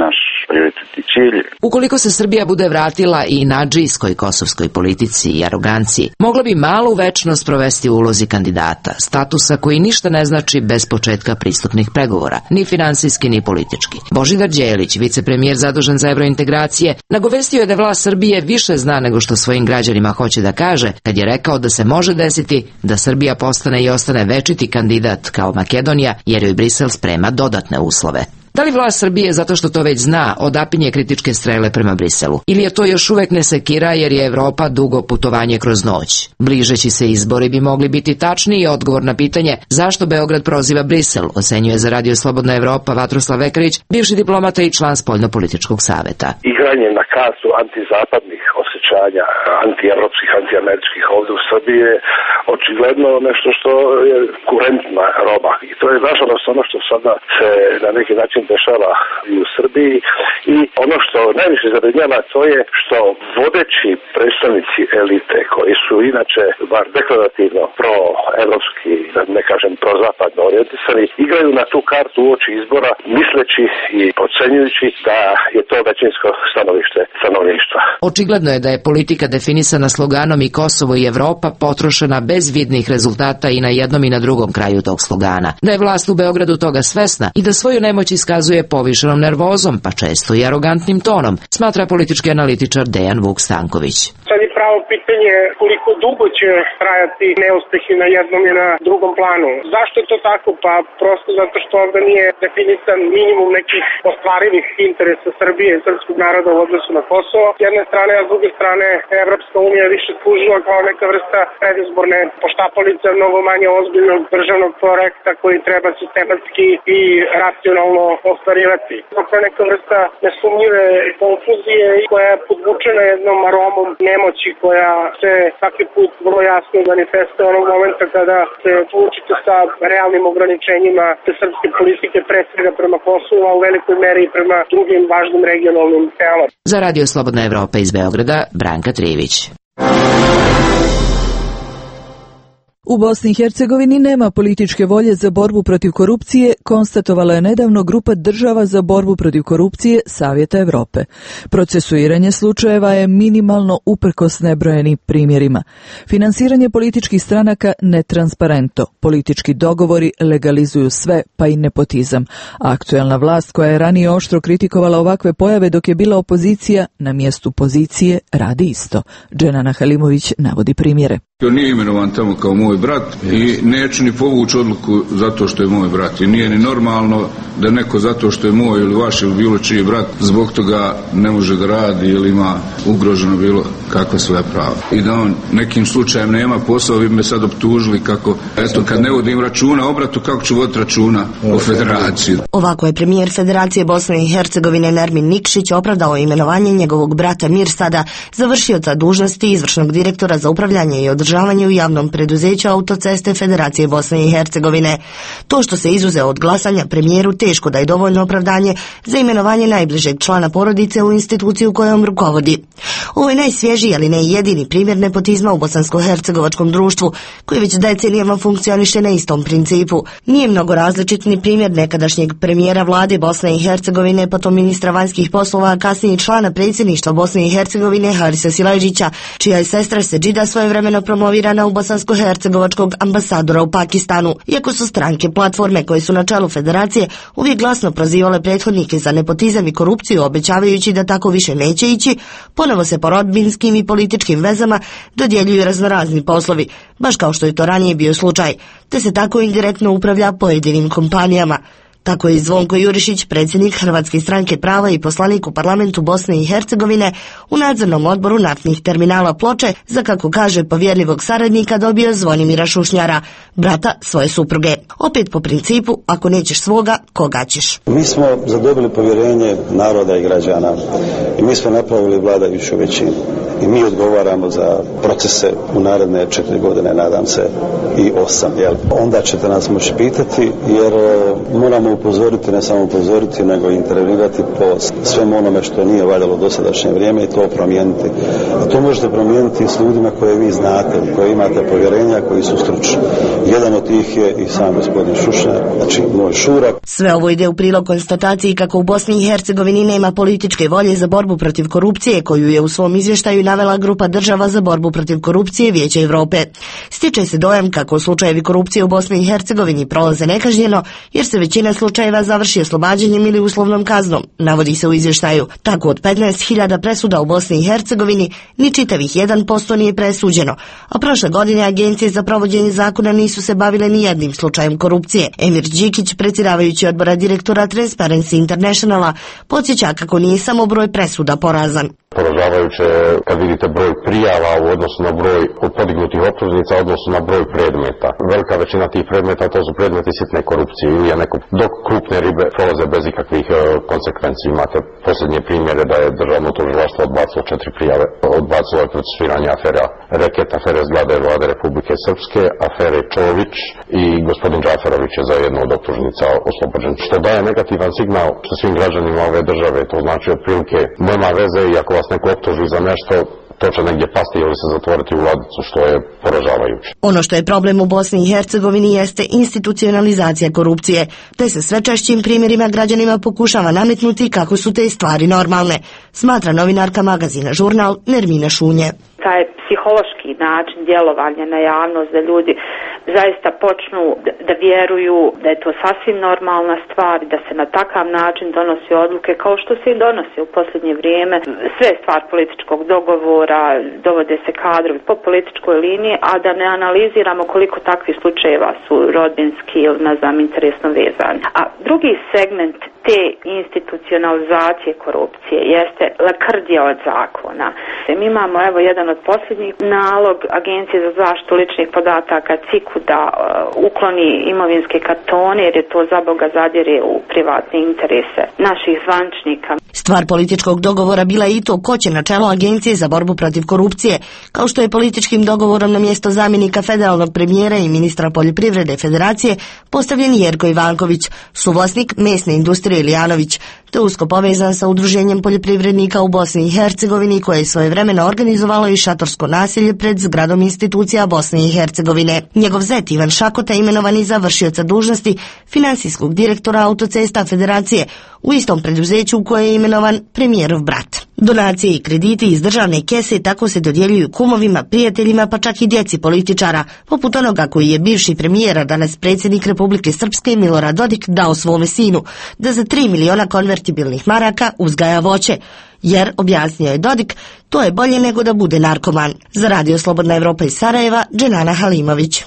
prioritetni cilj. Ukoliko se Srbija bude vratila i nadžijskoj kosovskoj politici i aroganciji, mogla bi malu večnost provesti u ulozi kandidata, statusa koji ništa ne znači bez početka pristupnih pregovora, ni finansijski ni politički. Božidar Đelić, vicepremijer zadužen za evrointegracije, nagovestio je da vlast Srbije više zna nego što svojim građanima hoće da kaže, kad je rekao da se može desiti da Srbija postane i ostane večiti kandidat kao Makedonija, jer joj Brisel sprema dodatne uslove. Da li vlast Srbije, zato što to već zna, odapinje kritičke strele prema Briselu? Ili je to još uvek ne sekira jer je Evropa dugo putovanje kroz noć? Bližeći se izbori bi mogli biti tačniji odgovor na pitanje zašto Beograd proziva Brisel, ocenjuje za Radio Slobodna Evropa Vatroslav Vekarić, bivši diplomata i član Spoljnopolitičkog saveta. Igranje na kartu antizapadnih osjećanja, antievropskih, antiameričkih ovdje u Srbiji je očigledno nešto što je kurentna roba. I to je nažalost ono što sada se na neki način dešava i u Srbiji. I ono što najviše zabrinjava to je što vodeći predstavnici elite, koji su inače bar deklarativno proevropski, da ne kažem prozapadno orijentisani, igraju na tu kartu uoči izbora misleći i procenjujući da je to većinsko stanovište stanovništva. Očigledno je da je politika definisana sloganom i Kosovo i Evropa potrošena bez vidnih rezultata i na jednom i na drugom kraju tog slogana. Da je vlast u Beogradu toga svesna i da svoju nemoć iskazuje povišenom nervozom, pa često i arogantnim tonom, smatra politički analitičar Dejan Vuk Stanković. Sad je pravo pitanje koliko dugo će trajati neuspehi na jednom i na drugom planu. Zašto je to tako? Pa prosto zato što ovdje nije definisan minimum nekih ostvarivih interesa Srbije i srpskog naroda u odnosu na Kosovo. S jedne strane, a s druge strane, Evropska unija je više služila kao neka vrsta predizborne poštapalice, mnogo manje ozbiljnog državnog projekta koji treba sistematski i racionalno ostvarivati. To je neka vrsta nesumnjive konfuzije koja je podvučena jednom aromom nemoći koja se svaki put vrlo jasno manifestuje onog momenta kada se suočite sa realnim ograničenjima te srpske politike, pre svega prema Kosovu, a u velikoj meri i prema drugim važnim regionalnim temama. Za Radio Slobodna Evropa iz Beograda, Branka Trivić. U Bosni i Hercegovini nema političke volje za borbu protiv korupcije, konstatovala je nedavno grupa država za borbu protiv korupcije Savjeta Evrope. Procesuiranje slučajeva je minimalno uprkos nebrojenim primjerima. Finansiranje političkih stranaka netransparentno. Politički dogovori legalizuju sve, pa i nepotizam. Aktuelna vlast koja je ranije oštro kritikovala ovakve pojave dok je bila opozicija, na mjestu pozicije radi isto. Dženana Halimović navodi primjere. Nije imenovan tamo kao moj brat i neću ni povući odluku zato što je moj brat. I nije ni normalno da neko zato što je moj ili vaš ili bilo čiji brat zbog toga ne može da radi ili ima ugroženo bilo kakva svoja prava. I da on nekim slučajem nema posao, vi me sad optužili kako, eto, kad ne vodim računa o bratu, kako ću voditi računa o federaciji. Ovako je premijer Federacije Bosne i Hercegovine Nermin Nikšić opravdao imenovanje njegovog brata Mirsada za vršioca dužnosti izvršnog direktora za upravljanje i održavanje u javnom preduzeću Autoceste Federacije Bosne i Hercegovine. To što se izuzeo od glasanja premijeru teško da je dovoljno opravdanje za imenovanje najbližeg člana porodice u instituciju kojom rukovodi. Ovo je najsvježiji, ali ne jedini primjer nepotizma u bosansko-hercegovačkom društvu, koji već decenijama funkcioniše na istom principu. Nije mnogo različit ni primjer nekadašnjeg premijera vlade Bosne i Hercegovine, potom ministra vanjskih poslova, a kasnije člana predsjedništva Bosne i Hercegovine Harisa Silajđića, čija je sestra Seđida svojevremeno promovirana u bosansko-hercegovačkog ambasadora u Pakistanu. Iako su stranke platforme koje su na čelu federacije uvijek glasno prozivale prethodnike za nepotizam i korupciju, obećavajući da tako više neće ići, ponovo se po rodbinskim i političkim vezama dodjeljuju raznorazni poslovi, baš kao što je to ranije bio slučaj, te se tako indirektno upravlja pojedinim kompanijama. Tako je i Zvonko Jurišić, predsjednik Hrvatske stranke prava i poslanik u parlamentu Bosne i Hercegovine, u nadzornom odboru naftnih terminala Ploče, za, kako kaže, povjerljivog saradnika dobio Zvonimira Šušnjara, brata svoje supruge. Opet po principu, ako nećeš svoga, koga ćeš? Mi smo zadobili povjerenje naroda i građana i mi smo napravili vladajuću većinu. I mi odgovaramo za procese u naredne četiri godine, nadam se, i osam. Jel? Onda ćete nas moći pitati, jer moramo upozoriti, ne samo upozoriti, nego intervenirati po svemu onome što nije valjalo u dosadašnje vrijeme i to promijeniti. A to možete promijeniti s ljudima koje vi znate, u koje imate povjerenja, koji su stručni. Jedan od tih je i sam gospodin Šušnjar, znači moj šurak. Sve ovo ide u prilog konstataciji kako u Bosni i Hercegovini nema političke volje za borbu protiv korupcije, koju je u svom izvještaju navela grupa država za borbu protiv korupcije Vijeća Europe. Stiče se dojam kako slučajevi korupcije u Bosni i Hercegovini prolaze nekažnjeno, jer se većina slučajeva završi oslobađanjem ili uslovnom kaznom, navodi se u izvještaju. Tako od petnaest hiljada presuda u Bosni i Hercegovini ni čitavih jedan posto nije presuđeno, a prošle godine agencije za provođenje zakona nisu se bavile ni jednim slučajem korupcije. Emir Đikić, predsjedavajući odbora direktora Transparency Internationala, podsjeća kako nije samo broj presuda porazan. Poražavajuće kad vidite broj prijava u odnosu na broj podignutih optužnica u odnosu na broj predmeta. Velika većina tih predmeta to su predmeti sitne korupcije ili je neko, dok krupne ribe prolaze bez ikakvih e, konsekvenci. Imate posljednje primjere da je državno tužilaštvo odbacilo četiri prijave, odbacilo je procesuiranje afera Reket, afere zgrade Vlade Republike Srpske, afere Čović i gospodin Džaferović je za jednu od optužnica oslobođen. Što daje negativan signal sa svim građanima ove države, to znači otprilike nema veze i ako vas neko optuži za nešto, to će negdje pasti ili se zatvoriti u ladicu, što je poražavajuće. Ono što je problem u Bosni i Hercegovini jeste institucionalizacija korupcije, te se sve češćim primjerima građanima pokušava nametnuti kako su te stvari normalne, smatra novinarka magazina Žurnal Nermina Šunje. Taj psihološki način djelovanja na javnost, da ljudi zaista počnu da vjeruju da je to sasvim normalna stvar, da se na takav način donosi odluke kao što se i donose u posljednje vrijeme. Sve je stvar političkog dogovora, dovode se kadrovi po političkoj liniji, a da ne analiziramo koliko takvih slučajeva su rodbinski ili ne znam interesno vezani. A drugi segment te institucionalizacije korupcije jeste lakrdija od zakona. Mi imamo evo jedan od posljednjih nalog Agencije za zaštitu ličnih podataka C I K-u da uh, ukloni imovinske kartone jer je to za Boga zadire u privatne interese naših zvančnika. Stvar političkog dogovora bila je i to ko će na čelo Agencije za borbu protiv korupcije, kao što je političkim dogovorom na mjesto zamjenika federalnog premijera i ministra poljoprivrede Federacije postavljen Jerko Ivanković, suvlasnik mesne industrije Ilijanović, te usko povezan sa udruženjem poljoprivrednika u Bosni i Hercegovini koje je svojevremeno organizovalo i šatorsko nasilje pred zgradom institucija Bosne i Hercegovine. Njegov zet Ivan Šakota imenovani za vršioca dužnosti financijskog direktora Autocesta Federacije u istom preduzeću u koje je imenovan premijerov brat. Donacije i krediti iz državne kese tako se dodjeljuju kumovima, prijateljima pa čak i djeci političara, poput onoga koji je bivši premijer, a danas predsjednik Republike Srpske Milorad Dodik dao svome sinu, da za tri miliona konvertibilnih maraka uzgaja voće. Jer, objasnio je Dodik, to je bolje nego da bude narkoman. Za Radio Slobodna Evropa iz Sarajeva, Dženana Halimović.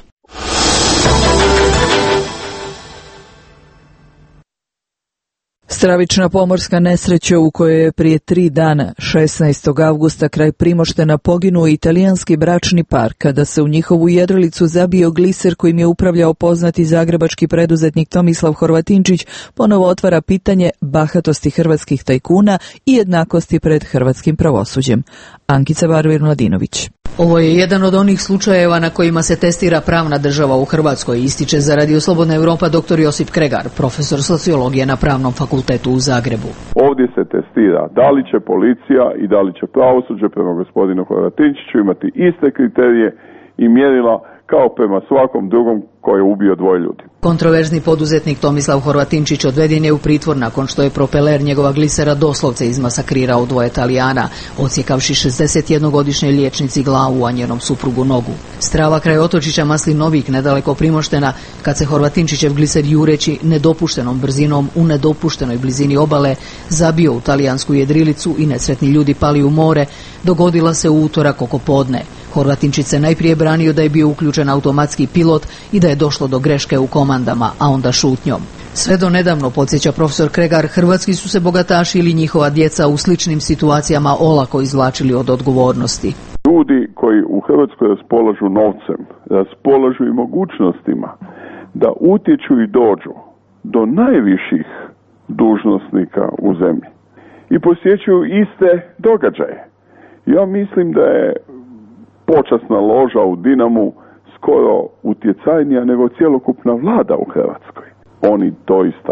Stravična pomorska nesreća u kojoj je prije tri dana, šesnaestog avgusta, kraj Primoštena poginuo italijanski bračni par kada se u njihovu jedrilicu zabio gliser kojim je upravljao poznati zagrebački preduzetnik Tomislav Horvatinčić, ponovo otvara pitanje bahatosti hrvatskih tajkuna i jednakosti pred hrvatskim pravosuđem. Ankica Barvir-Mladinović. Ovo je jedan od onih slučajeva na kojima se testira pravna država u Hrvatskoj, ističe za Radio Slobodna Evropa dr. Josip Kregar, profesor sociologije na Pravnom fakultetu u Zagrebu. Ovdje se testira da li će policija i da li će pravosuđe prema gospodinu Horvatinčiću imati iste kriterije i mjerila kao prema svakom drugom koji je ubio dvoje ljudi. Kontroverzni poduzetnik Tomislav Horvatinčić odveden je u pritvor nakon što je propeler njegova glisera doslovce izmasakrirao dvoje Italijana, odsjekavši šezdesetjednogodišnjoj liječnici glavu, a njenom suprugu nogu. Strava kraj otočića Maslinovik, nedaleko Primoštena, kad se Horvatinčićev gliser jureći nedopuštenom brzinom u nedopuštenoj blizini obale zabio u talijansku jedrilicu i nesretni ljudi pali u more, dogodila se u utorak oko podne. Horvatinčić se najprije branio da je bio uključen automatski pilot i da je došlo do greške u komandama, a onda šutnjom. Sve do nedavno, podsjeća profesor Kregar, hrvatski su se bogataši ili njihova djeca u sličnim situacijama olako izvlačili od odgovornosti. Ljudi koji u Hrvatskoj raspolažu novcem, raspolažu i mogućnostima da utječu i dođu do najviših dužnosnika u zemlji i posjećuju iste događaje. Ja mislim da je počasna loža u Dinamu skoro utjecajnija nego cjelokupna vlada u Hrvatskoj. Oni doista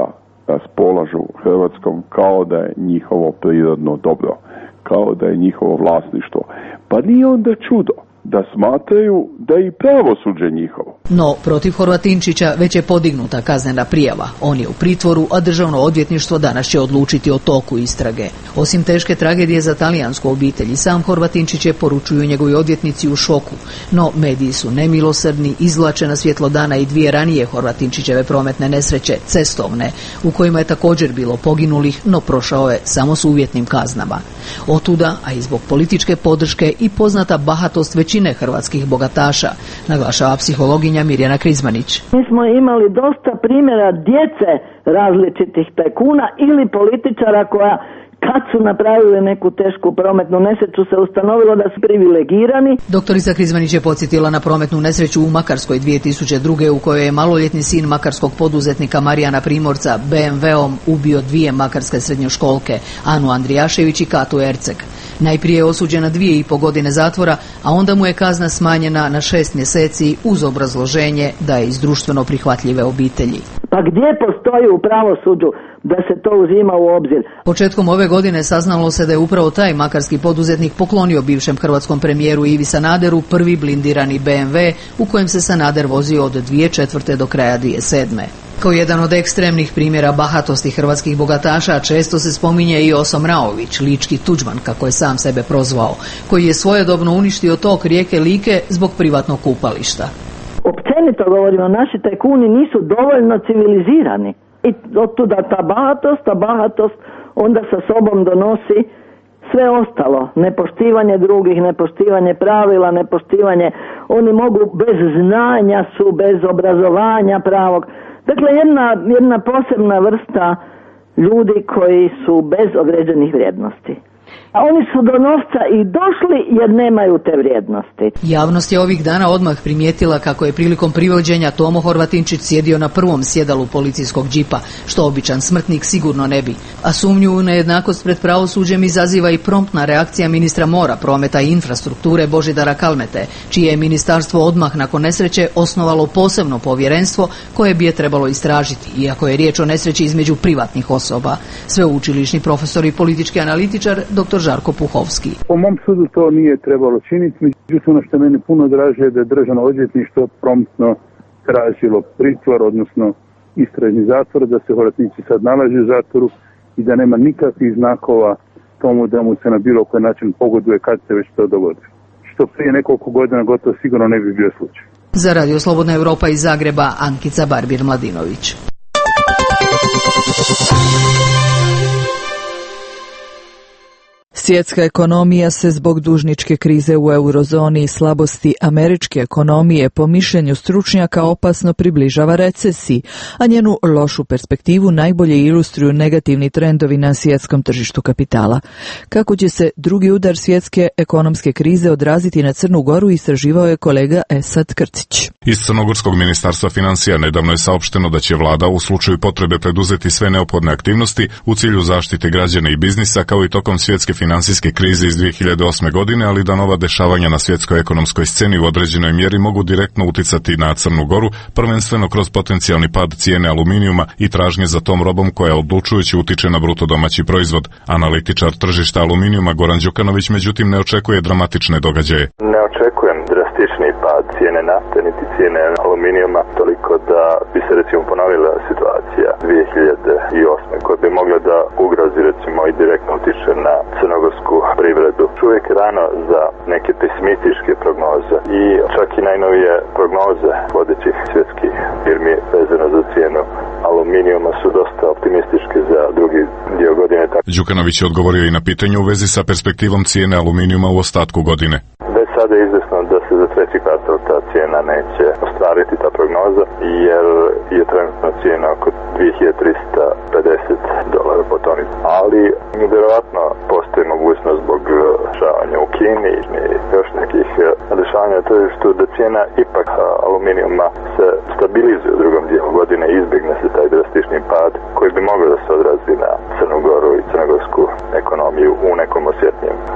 raspolažu Hrvatskom kao da je njihovo prirodno dobro, kao da je njihovo vlasništvo. Pa nije onda čudo da smatraju da je i pravosuđe njihovo. No, protiv Horvatinčića već je podignuta kaznena prijava. On je u pritvoru, a državno odvjetništvo danas će odlučiti o toku istrage. Osim teške tragedije za talijansku obitelj, i sam Horvatinčić je, poručuju njegovi odvjetnici, u šoku. No, mediji su nemilosrdni, izvlače na svjetlo dana i dvije ranije Horvatinčićeve prometne nesreće, cestovne, u kojima je također bilo poginulih, no prošao je samo s uvjetnim kaznama. Otuda, a i zbog političke podrške i poznata bahatost većine hrvatskih bogataša, naglašava psihologinja Mirjana Krizmanić. Mi smo imali dosta primjera djece različitih tajkuna ili političara koja, kad su napravili neku tešku prometnu nesreću, se ustanovilo da su privilegirani. Doktorica Krizmanić je podsjetila na prometnu nesreću u Makarskoj dvije tisuće druge. u kojoj je maloljetni sin makarskog poduzetnika Marijana Primorca be em veom ubio dvije makarske srednjoškolke, Anu Andrijašević i Katu Erceg. Najprije je osuđen na dvije i po godine zatvora, a onda mu je kazna smanjena na šest mjeseci uz obrazloženje da je iz društveno prihvatljive obitelji. Pa gdje postoji u pravosuđu da se to uzima u obzir? Početkom ove godine saznalo se da je upravo taj makarski poduzetnik poklonio bivšem hrvatskom premijeru Ivi Sanaderu prvi blindirani be em ve u kojem se Sanader vozio od dvije tisuće četvrte do kraja dvije tisuće sedme. Kao jedan od ekstremnih primjera bahatosti hrvatskih bogataša često se spominje i Oso Mraović, lički Tuđman, kako je sam sebe prozvao, koji je svojedobno uništio tok rijeke Like zbog privatnog kupališta. Općenito govorimo, naši tajkuni nisu dovoljno civilizirani. I otuda ta bahatost, ta bahatost onda sa sobom donosi sve ostalo. Nepoštivanje drugih, nepoštivanje pravila, nepoštivanje. Oni mogu bez znanja su, bez obrazovanja pravog. Dakle, jedna, jedna posebna vrsta ljudi koji su bez određenih vrijednosti. A oni su do novca i došli jer nemaju te vrijednosti. Javnost je ovih dana odmah primijetila kako je prilikom privođenja Tomo Horvatinčić sjedio na prvom sjedalu policijskog džipa, što običan smrtnik sigurno ne bi. A sumnju u nejednakost pred pravosuđem izaziva i promptna reakcija ministra mora, prometa i infrastrukture Božidara Kalmete, čije je ministarstvo odmah nakon nesreće osnovalo posebno povjerenstvo koje bi je trebalo istražiti, iako je riječ o nesreći između privatnih osoba. Sveučilišni profesor i politički analitičar dr. Žarko Puhovski. Po mom sudu to nije trebalo činiti, međutim ono što je meni puno draže je da je državno odvjetništvo promptno tražilo pritvor, odnosno istražni zatvor, da se Horvatinčić sad nalazi u zatvoru i da nema nikakvih znakova tomu da mu se na bilo koji način pogoduje kad se već to dogodi. Što prije nekoliko godina gotovo sigurno ne bi bio slučaj. Za Radio Slobodna Europa iz Zagreba, Ankica Barbir-Mladinović. Svjetska ekonomija se zbog dužničke krize u eurozoni i slabosti američke ekonomije po mišljenju stručnjaka opasno približava recesiji, a njenu lošu perspektivu najbolje ilustruju negativni trendovi na svjetskom tržištu kapitala. Kako će se drugi udar svjetske ekonomske krize odraziti na Crnu Goru, istraživao je kolega Esad Krcić. Iz Crnogorskog ministarstva financija nedavno je saopšteno da će vlada u slučaju potrebe preduzeti sve neophodne aktivnosti u cilju zaštite građana i biznisa, kao i tokom svjetske financijske krize iz dvije hiljade osme. godine, ali da nova dešavanja na svjetskoj ekonomskoj sceni u određenoj mjeri mogu direktno uticati na Crnu Goru, prvenstveno kroz potencijalni pad cijene aluminijuma i tražnje za tom robom koja odlučujući utiče na bruto domaći proizvod. Analitičar tržišta aluminijuma Goran Đukanović međutim ne očekuje dramatične događaje. Ne očekujem drastični pad cijene nafte niti cijene aluminijuma, toliko da bi se recimo ponovila situacija dvije hiljade osme. koja bi mogla da ugrozi recimo i direktno utiče na crnogorsku privredu. Uvijek rano za neke pesimističke prognoze i čak i najnovije prognoze vodećih svjetskih firmi vezano za cijenu aluminijuma su dosta optimističke za drugi dio godine. Đukanović je odgovorio i na pitanje u vezi sa perspektivom cijene aluminijuma u ostatku godine. Već sada je izvjesno da se za treći kvartal ta cijena neće ostvariti, ta prognoza, jer je trenutno cijena oko dvije hiljade trista pedeset dolara po toni. Ali vjerojatno postoji mogućnost zbog dešavanja u Kini i još nekih dešavanja na tržištu da cijena ipak aluminijuma se stabilizuje u drugom dijelu godine i izbjegne se taj drastični pad koji bi mogao da se odrazi na Crnu Goru i crnogorsku ekonomiju u nekom osjetnijem smislu.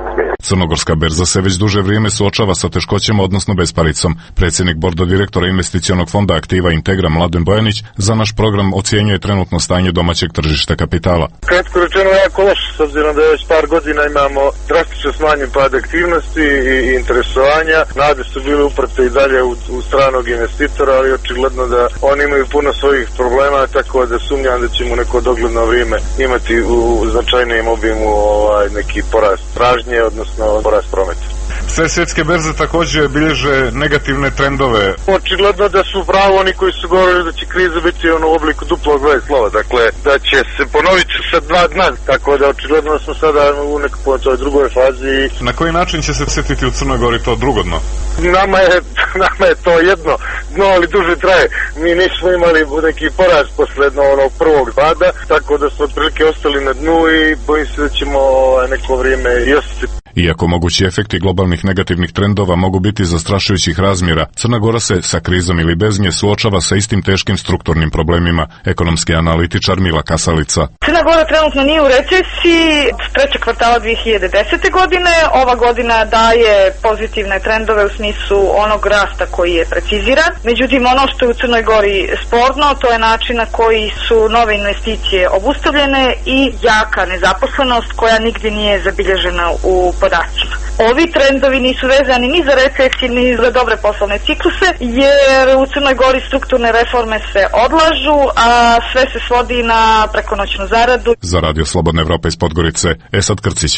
Crnogorska berza se već duže vrijeme suočava sa teškoćama, odnosno besparicom. Predsjednik borda direktora investicionog fonda Aktiva Integra Mladen Bojanić za naš program ocjenjuje trenutno stanje domaćeg tržišta kapitala. Kratko rečeno jako loše, s obzirom da već par godina imamo drastično smanjen pad aktivnosti i interesovanja. Nade su bile uprte i dalje u, u stranog investitora, ali očigledno da oni imaju puno svojih problema, tako da sumnjam da ćemo neko dogledno vrijeme imati u, u značajnijem obimu ovaj, neki porast tražnje, odnosno porast prometa. Sve svjetske berze također bilježe negativne trendove. Očigledno da su pravo oni koji su govorili da će kriza biti ono u obliku duplog V slova, dakle da će se ponoviti sa dva dna, tako da očigledno smo sada u nekoj toj drugoj fazi. Na koji način će se osjetiti u Crnoj Gori to drugo dno? Nama je, nama je to jedno dno, ali duže traje. Mi nismo imali neki porast posledno onog prvog pada, tako da smo otprilike ostali na dnu i bojim se da ćemo neko vrijeme i osjetiti. Iako mogući efekti globalnih negativnih trendova mogu biti zastrašujućih razmjera, Crna Gora se sa krizom ili bez nje suočava sa istim teškim strukturnim problemima. Ekonomski analitičar Mila Kasalica. Crna Gora trenutno nije u recesiji, trećeg kvartala dvije hiljade desete. godine. Ova godina daje pozitivne trendove u smislu onog rasta koji je preciziran. Međutim, ono što je u Crnoj Gori sporno, to je način na koji su nove investicije obustavljene i jaka nezaposlenost koja nigdje nije zabilježena u podacima. Ovi trendovi nisu vezani ni za recesiju, ni za dobre poslovne cikluse, jer u Crnoj Gori strukturne reforme se odlažu, a sve se svodi na prekonoćnu zaradu. Za Radio Slobodna Evropa iz Podgorice, Esad Krcić.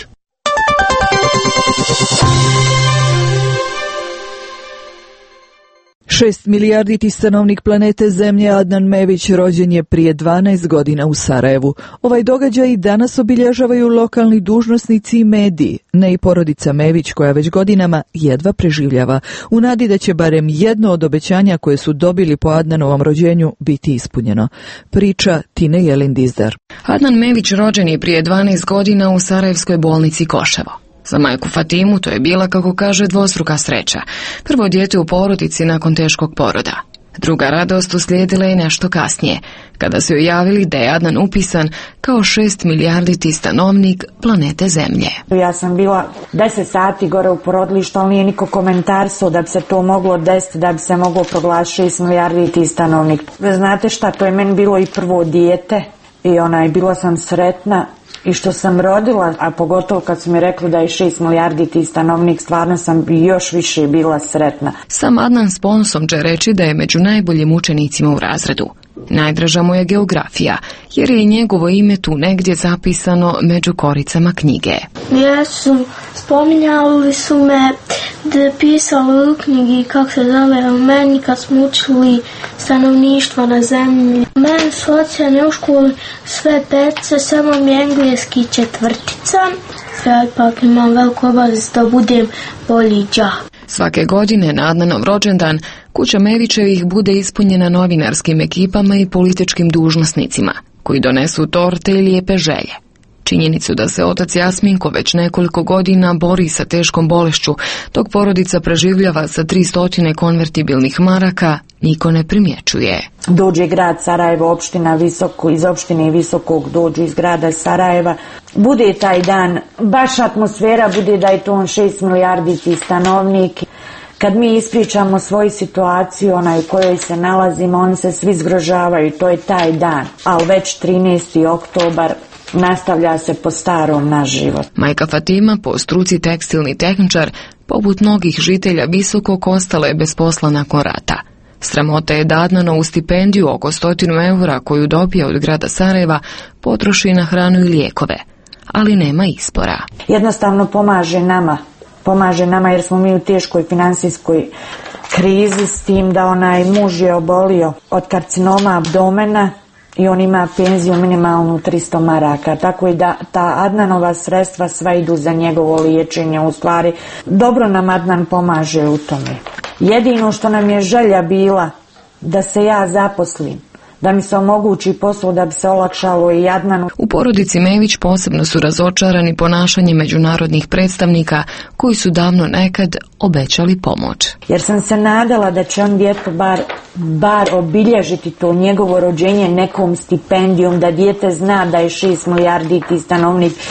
Šest milijarditi stanovnik planete Zemlje Adnan Mević rođen je prije dvanaest godina u Sarajevu. Ovaj događaj danas obilježavaju lokalni dužnosnici i mediji, ne i porodica Mević koja već godinama jedva preživljava, u nadi da će barem jedno od obećanja koje su dobili po Adnanovom rođenju biti ispunjeno. Priča Tine Jelin-Dizdar. Adnan Mević rođen je prije dvanaest godina u Sarajevskoj bolnici Koševo. Za majku Fatimu to je bila, kako kaže, dvostruka sreća. Prvo dijete u porodici nakon teškog poroda. Druga radost uslijedila je nešto kasnije, kada su joj javili da je Adnan upisan kao šest milijarditi stanovnik planete Zemlje. Ja sam bila deset sati gore u porodilištu, ali nije niko komentarsao da bi se to moglo desiti, da bi se moglo proglasiti šest milijarditi stanovnik. Znate šta, to je meni bilo i prvo dijete i onaj, bila sam sretna. I što sam rodila, a pogotovo kad su mi rekli da je šest milijardi ti stanovnik, stvarno sam još više bila sretna. Sam Adnan s ponosom će reći da je među najboljim učenicima u razredu. Najdraža mu je geografija, jer je i njegovo ime tu negdje zapisano među koricama knjige. Jesu, spominjali su me da pisali u knjigi kako se zove u meni kad smo učili stanovništvo na zemlji. Meni su ocjene u školi sve petice, samo mi engleski četvrtica. Ja ipak imam veliku obavezu da budem bolji đak. Svake godine na Adnanov rođendan kuća Mevićevih bude ispunjena novinarskim ekipama i političkim dužnosnicima koji donesu torte i lijepe želje. Činjenicu da se otac Jasminko već nekoliko godina bori sa teškom bolešću, dok porodica preživljava sa tri stotine konvertibilnih maraka, niko ne primjećuje. Dođe grad Sarajevo, opština Visoko, iz opštine Visokog dođu iz grada Sarajeva. Bude taj dan, baš atmosfera bude da je to on šest milijardi stanovnik. Kad mi ispričamo svoju situaciju, onaj u kojoj se nalazimo, oni se svi zgrožavaju, to je taj dan. Ali već trinaesti oktobar, nastavlja se po starom naš život. Majka Fatima, po struci tekstilni tehničar, poput mnogih žitelja Visokog, ostala je bez posla nakon rata. Sramota je da Adnanovu stipendiju oko stotinu eura koju dobije od grada Sarajeva potroši na hranu i lijekove, ali nema izbora. Jednostavno pomaže nama, pomaže nama jer smo mi u teškoj finansijskoj krizi, s tim da onaj muž je obolio od karcinoma abdomena i on ima penziju minimalnu tristo maraka, tako i da ta Adnanova sredstva sva idu za njegovo liječenje. U stvari, dobro nam Adnan pomaže u tome. Jedino što nam je želja bila da se ja zaposlim, da mi se omogući posao, da bi se olakšalo i Adnanu. U porodici Mević posebno su razočarani ponašanjem međunarodnih predstavnika koji su davno nekad obećali pomoć. Jer sam se nadala da će on djeto bar, bar obilježiti to njegovo rođenje nekom stipendijom, da dijete zna da je šest milijardi ti stanovnik.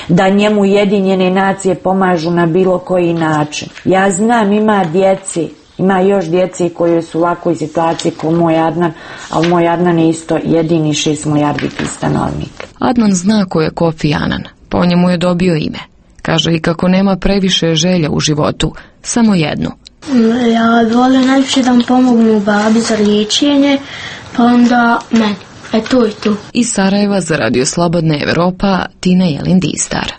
da njemu Ujedinjene nacije pomažu na bilo koji način. Ja znam, ima djeci, ima još djeci koji su u ovakvoj situaciji kao moj Adnan, ali moj Adnan je isto jedini šest milijarditi stanovnik. Adnan zna ko je Kofi Annan, po njemu je dobio ime. Kaže i kako nema previše želja u životu, samo jednu. Ja volim najviše da vam pomognu babi za liječenje, pa onda meni. E to je to. Iz Sarajeva za Radio Slobodna Evropa, Tina Jelin Distar.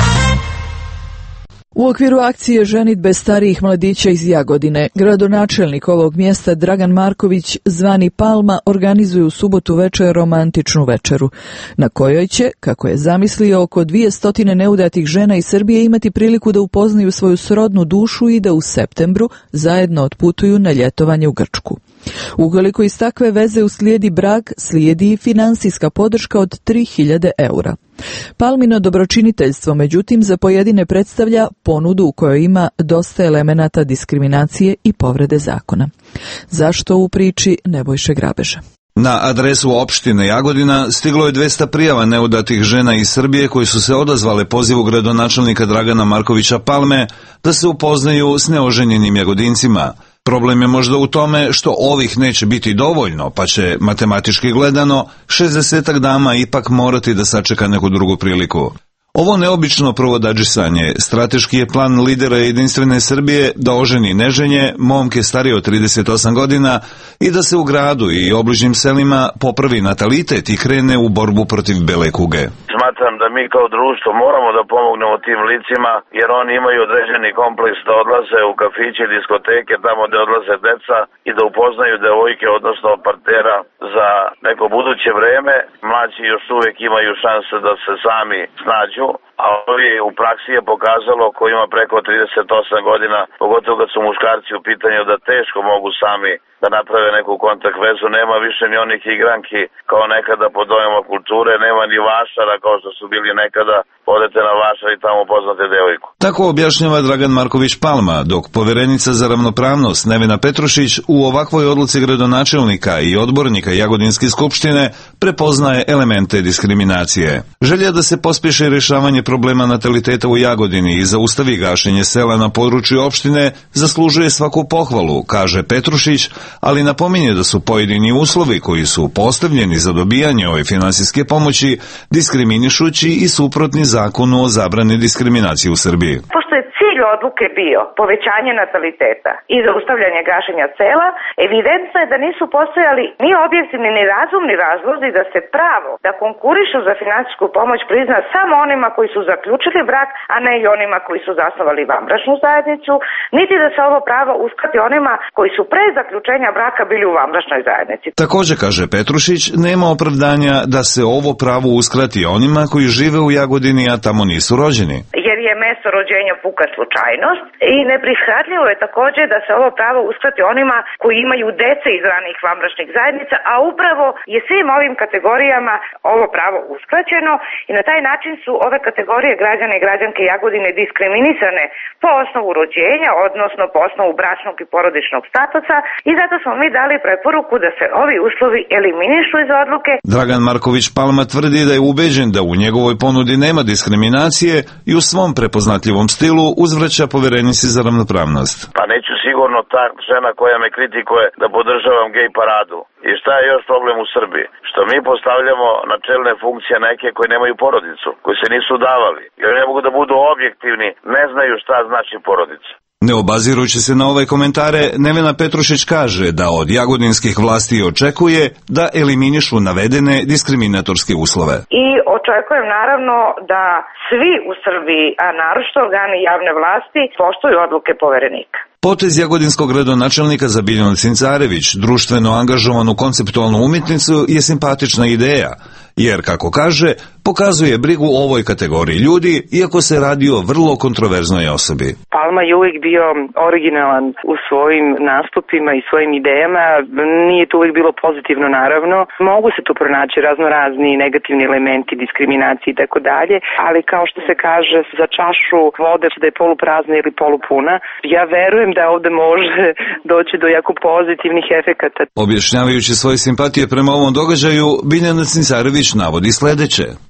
U okviru akcije ženidbe starijih mladića iz Jagodine, gradonačelnik ovog mjesta Dragan Marković, zvani Palma, organizuje u subotu večer romantičnu večeru, na kojoj će, kako je zamislio, oko dvije stotine neudatih žena iz Srbije imati priliku da upoznaju svoju srodnu dušu i da u septembru zajedno otputuju na ljetovanje u Grčku. Ukoliko iz takve veze uslijedi brak, slijedi i finansijska podrška od tri hiljade eura. Palmino dobročiniteljstvo, međutim, za pojedine predstavlja ponudu u kojoj ima dosta elemenata diskriminacije i povrede zakona. Zašto u priči Nebojše Grabeža? Na adresu opštine Jagodina stiglo je dvesta prijava neudatih žena iz Srbije koji su se odazvale pozivu gradonačelnika Dragana Markovića Palme da se upoznaju s neoženjenim Jagodincima. Problem je možda u tome što ovih neće biti dovoljno, pa će, matematički gledano, šezdesetak dama ipak morati da sačeka neku drugu priliku. Ovo neobično provodadžisanje strateški je plan lidera Jedinstvene Srbije da oženi neženje, momke starije od trideset osam godina i da se u gradu i obližnjim selima popravi natalitet i krene u borbu protiv bele kuge. Smatram da mi kao društvo moramo da pomognemo tim licima, jer oni imaju određeni kompleks da odlaze u kafiće, diskoteke, tamo gde odlaze deca i da upoznaju devojke, odnosno partnera za neko buduće vreme. Mlađi još uvek imaju šanse da se sami snađu, a ovi u praksi je pokazalo ko ima preko trideset osam godina, pogotovo kad su muškarci u pitanju, da teško mogu sami da naprave neku kontakt vezu. Nema više ni onih igranki kao nekada po dojama kulture, nema ni vašara kao što su bili nekada, odete na vašar i tamo poznate devojku. Tako objašnjava Dragan Marković Palma, dok poverenica za ravnopravnost Nevena Petrušić u ovakvoj odluci gradonačelnika i odbornika Jagodinske skupštine prepoznaje elemente diskriminacije. Želja da se pospješi rješavanje problema nataliteta u Jagodini i zaustavi gašenje sela na području opštine zaslužuje svaku pohvalu, kaže Petrušić, ali napominje da su pojedini uslovi koji su postavljeni za dobijanje ove finansijske pomoći diskriminišući i suprotni zakonu o zabrani diskriminacije u Srbiji. Pošto je cilj odluke bio povećanje nataliteta i zaustavljanje gašenja sela, evidentno je da nisu postojali ni objektivni ni razumni razlozi da se pravo da konkurišu za finansijsku pomoć prizna samo onima koji su zaključili brak, a ne i onima koji su zasnovali vanbračnu zajednicu, niti da se ovo pravo uskrati onima koji su pre zaključenja braka bili u vanbračnoj zajednici. Također, kaže Petrušić, nema opravdanja da se ovo pravo uskrati onima koji žive u Jagodini, a tamo nisu rođeni. Jer je mesto rođenja puka slučajnost i neprihvatljivo je također da se ovo pravo uskrati onima koji imaju dece iz ranih vanbračnih zajednica, a upravo je svim ovim kategorijama ovo pravo uskraćeno i na taj način su ove kategorije građana i građanke Jagodine diskriminisane po osnovu rođenja, odnosno po osnovu bračnog i porodičnog statusa, i zato smo mi dali preporuku da se ovi uslovi eliminišu iz odluke. Dragan Marković Palma tvrdi da je ubeđen da u njegovoj ponudi nema diskriminacije i u svom prepoznatljivom stilu uzvraća poverenici za ravnopravnost. Pa neću sigurno ta žena koja me kritikuje da podržavam gej paradu. I šta je još problem u Srbiji? Što mi postavljamo na čelne funkcije neke koji nemaju porodicu, koji se nisu davali. Jer ne mogu da budu objektivni, ne znaju šta znači porodica. Ne obazirujući se na ove komentare, Nevena Petrušić kaže da od jagodinskih vlasti očekuje da eliminišu navedene diskriminatorske uslove. I očekujem naravno da svi u Srbiji, a naročito organi javne vlasti, poštuju odluke poverenika. Potez jagodinskog gradonačelnika za Biljanu Cincarević, društveno angažovanu konceptualnu umjetnicu, je simpatična ideja, jer, kako kaže, pokazuje brigu o ovoj kategoriji ljudi, iako se radi o vrlo kontroverznoj osobi. Palma je uvijek bio originalan u svojim nastupima i svojim idejama, nije to uvijek bilo pozitivno, naravno. Mogu se tu pronaći razno razni negativni elementi, diskriminacije i tako dalje, ali kao što se kaže, za čašu vode da je poluprazna ili polupuna, ja verujem da ovde može doći do jako pozitivnih efekata. Objašnjavajući svoje simpatije prema ovom događaju, Biljana Cincarević navodi sledeće.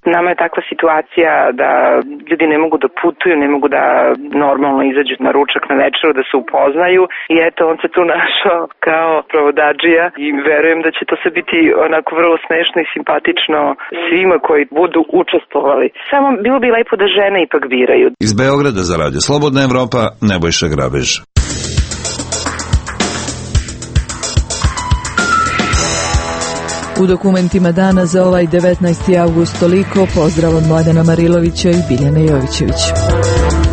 Nama je takva situacija da ljudi ne mogu da putuju, ne mogu da normalno izađu na ručak na večeru, da se upoznaju i eto on se tu našao kao provodadžija i verujem da će to sve biti onako vrlo smešno i simpatično svima koji budu učestvovali. Samo bilo bi lepo da žene ipak biraju. Iz Beograda za Radio Slobodna Evropa, Nebojša Grabež. U dokumentima dana za ovaj devetnaesti avgust toliko. Pozdrav od Mladena Marilovića i Biljane Jovićević.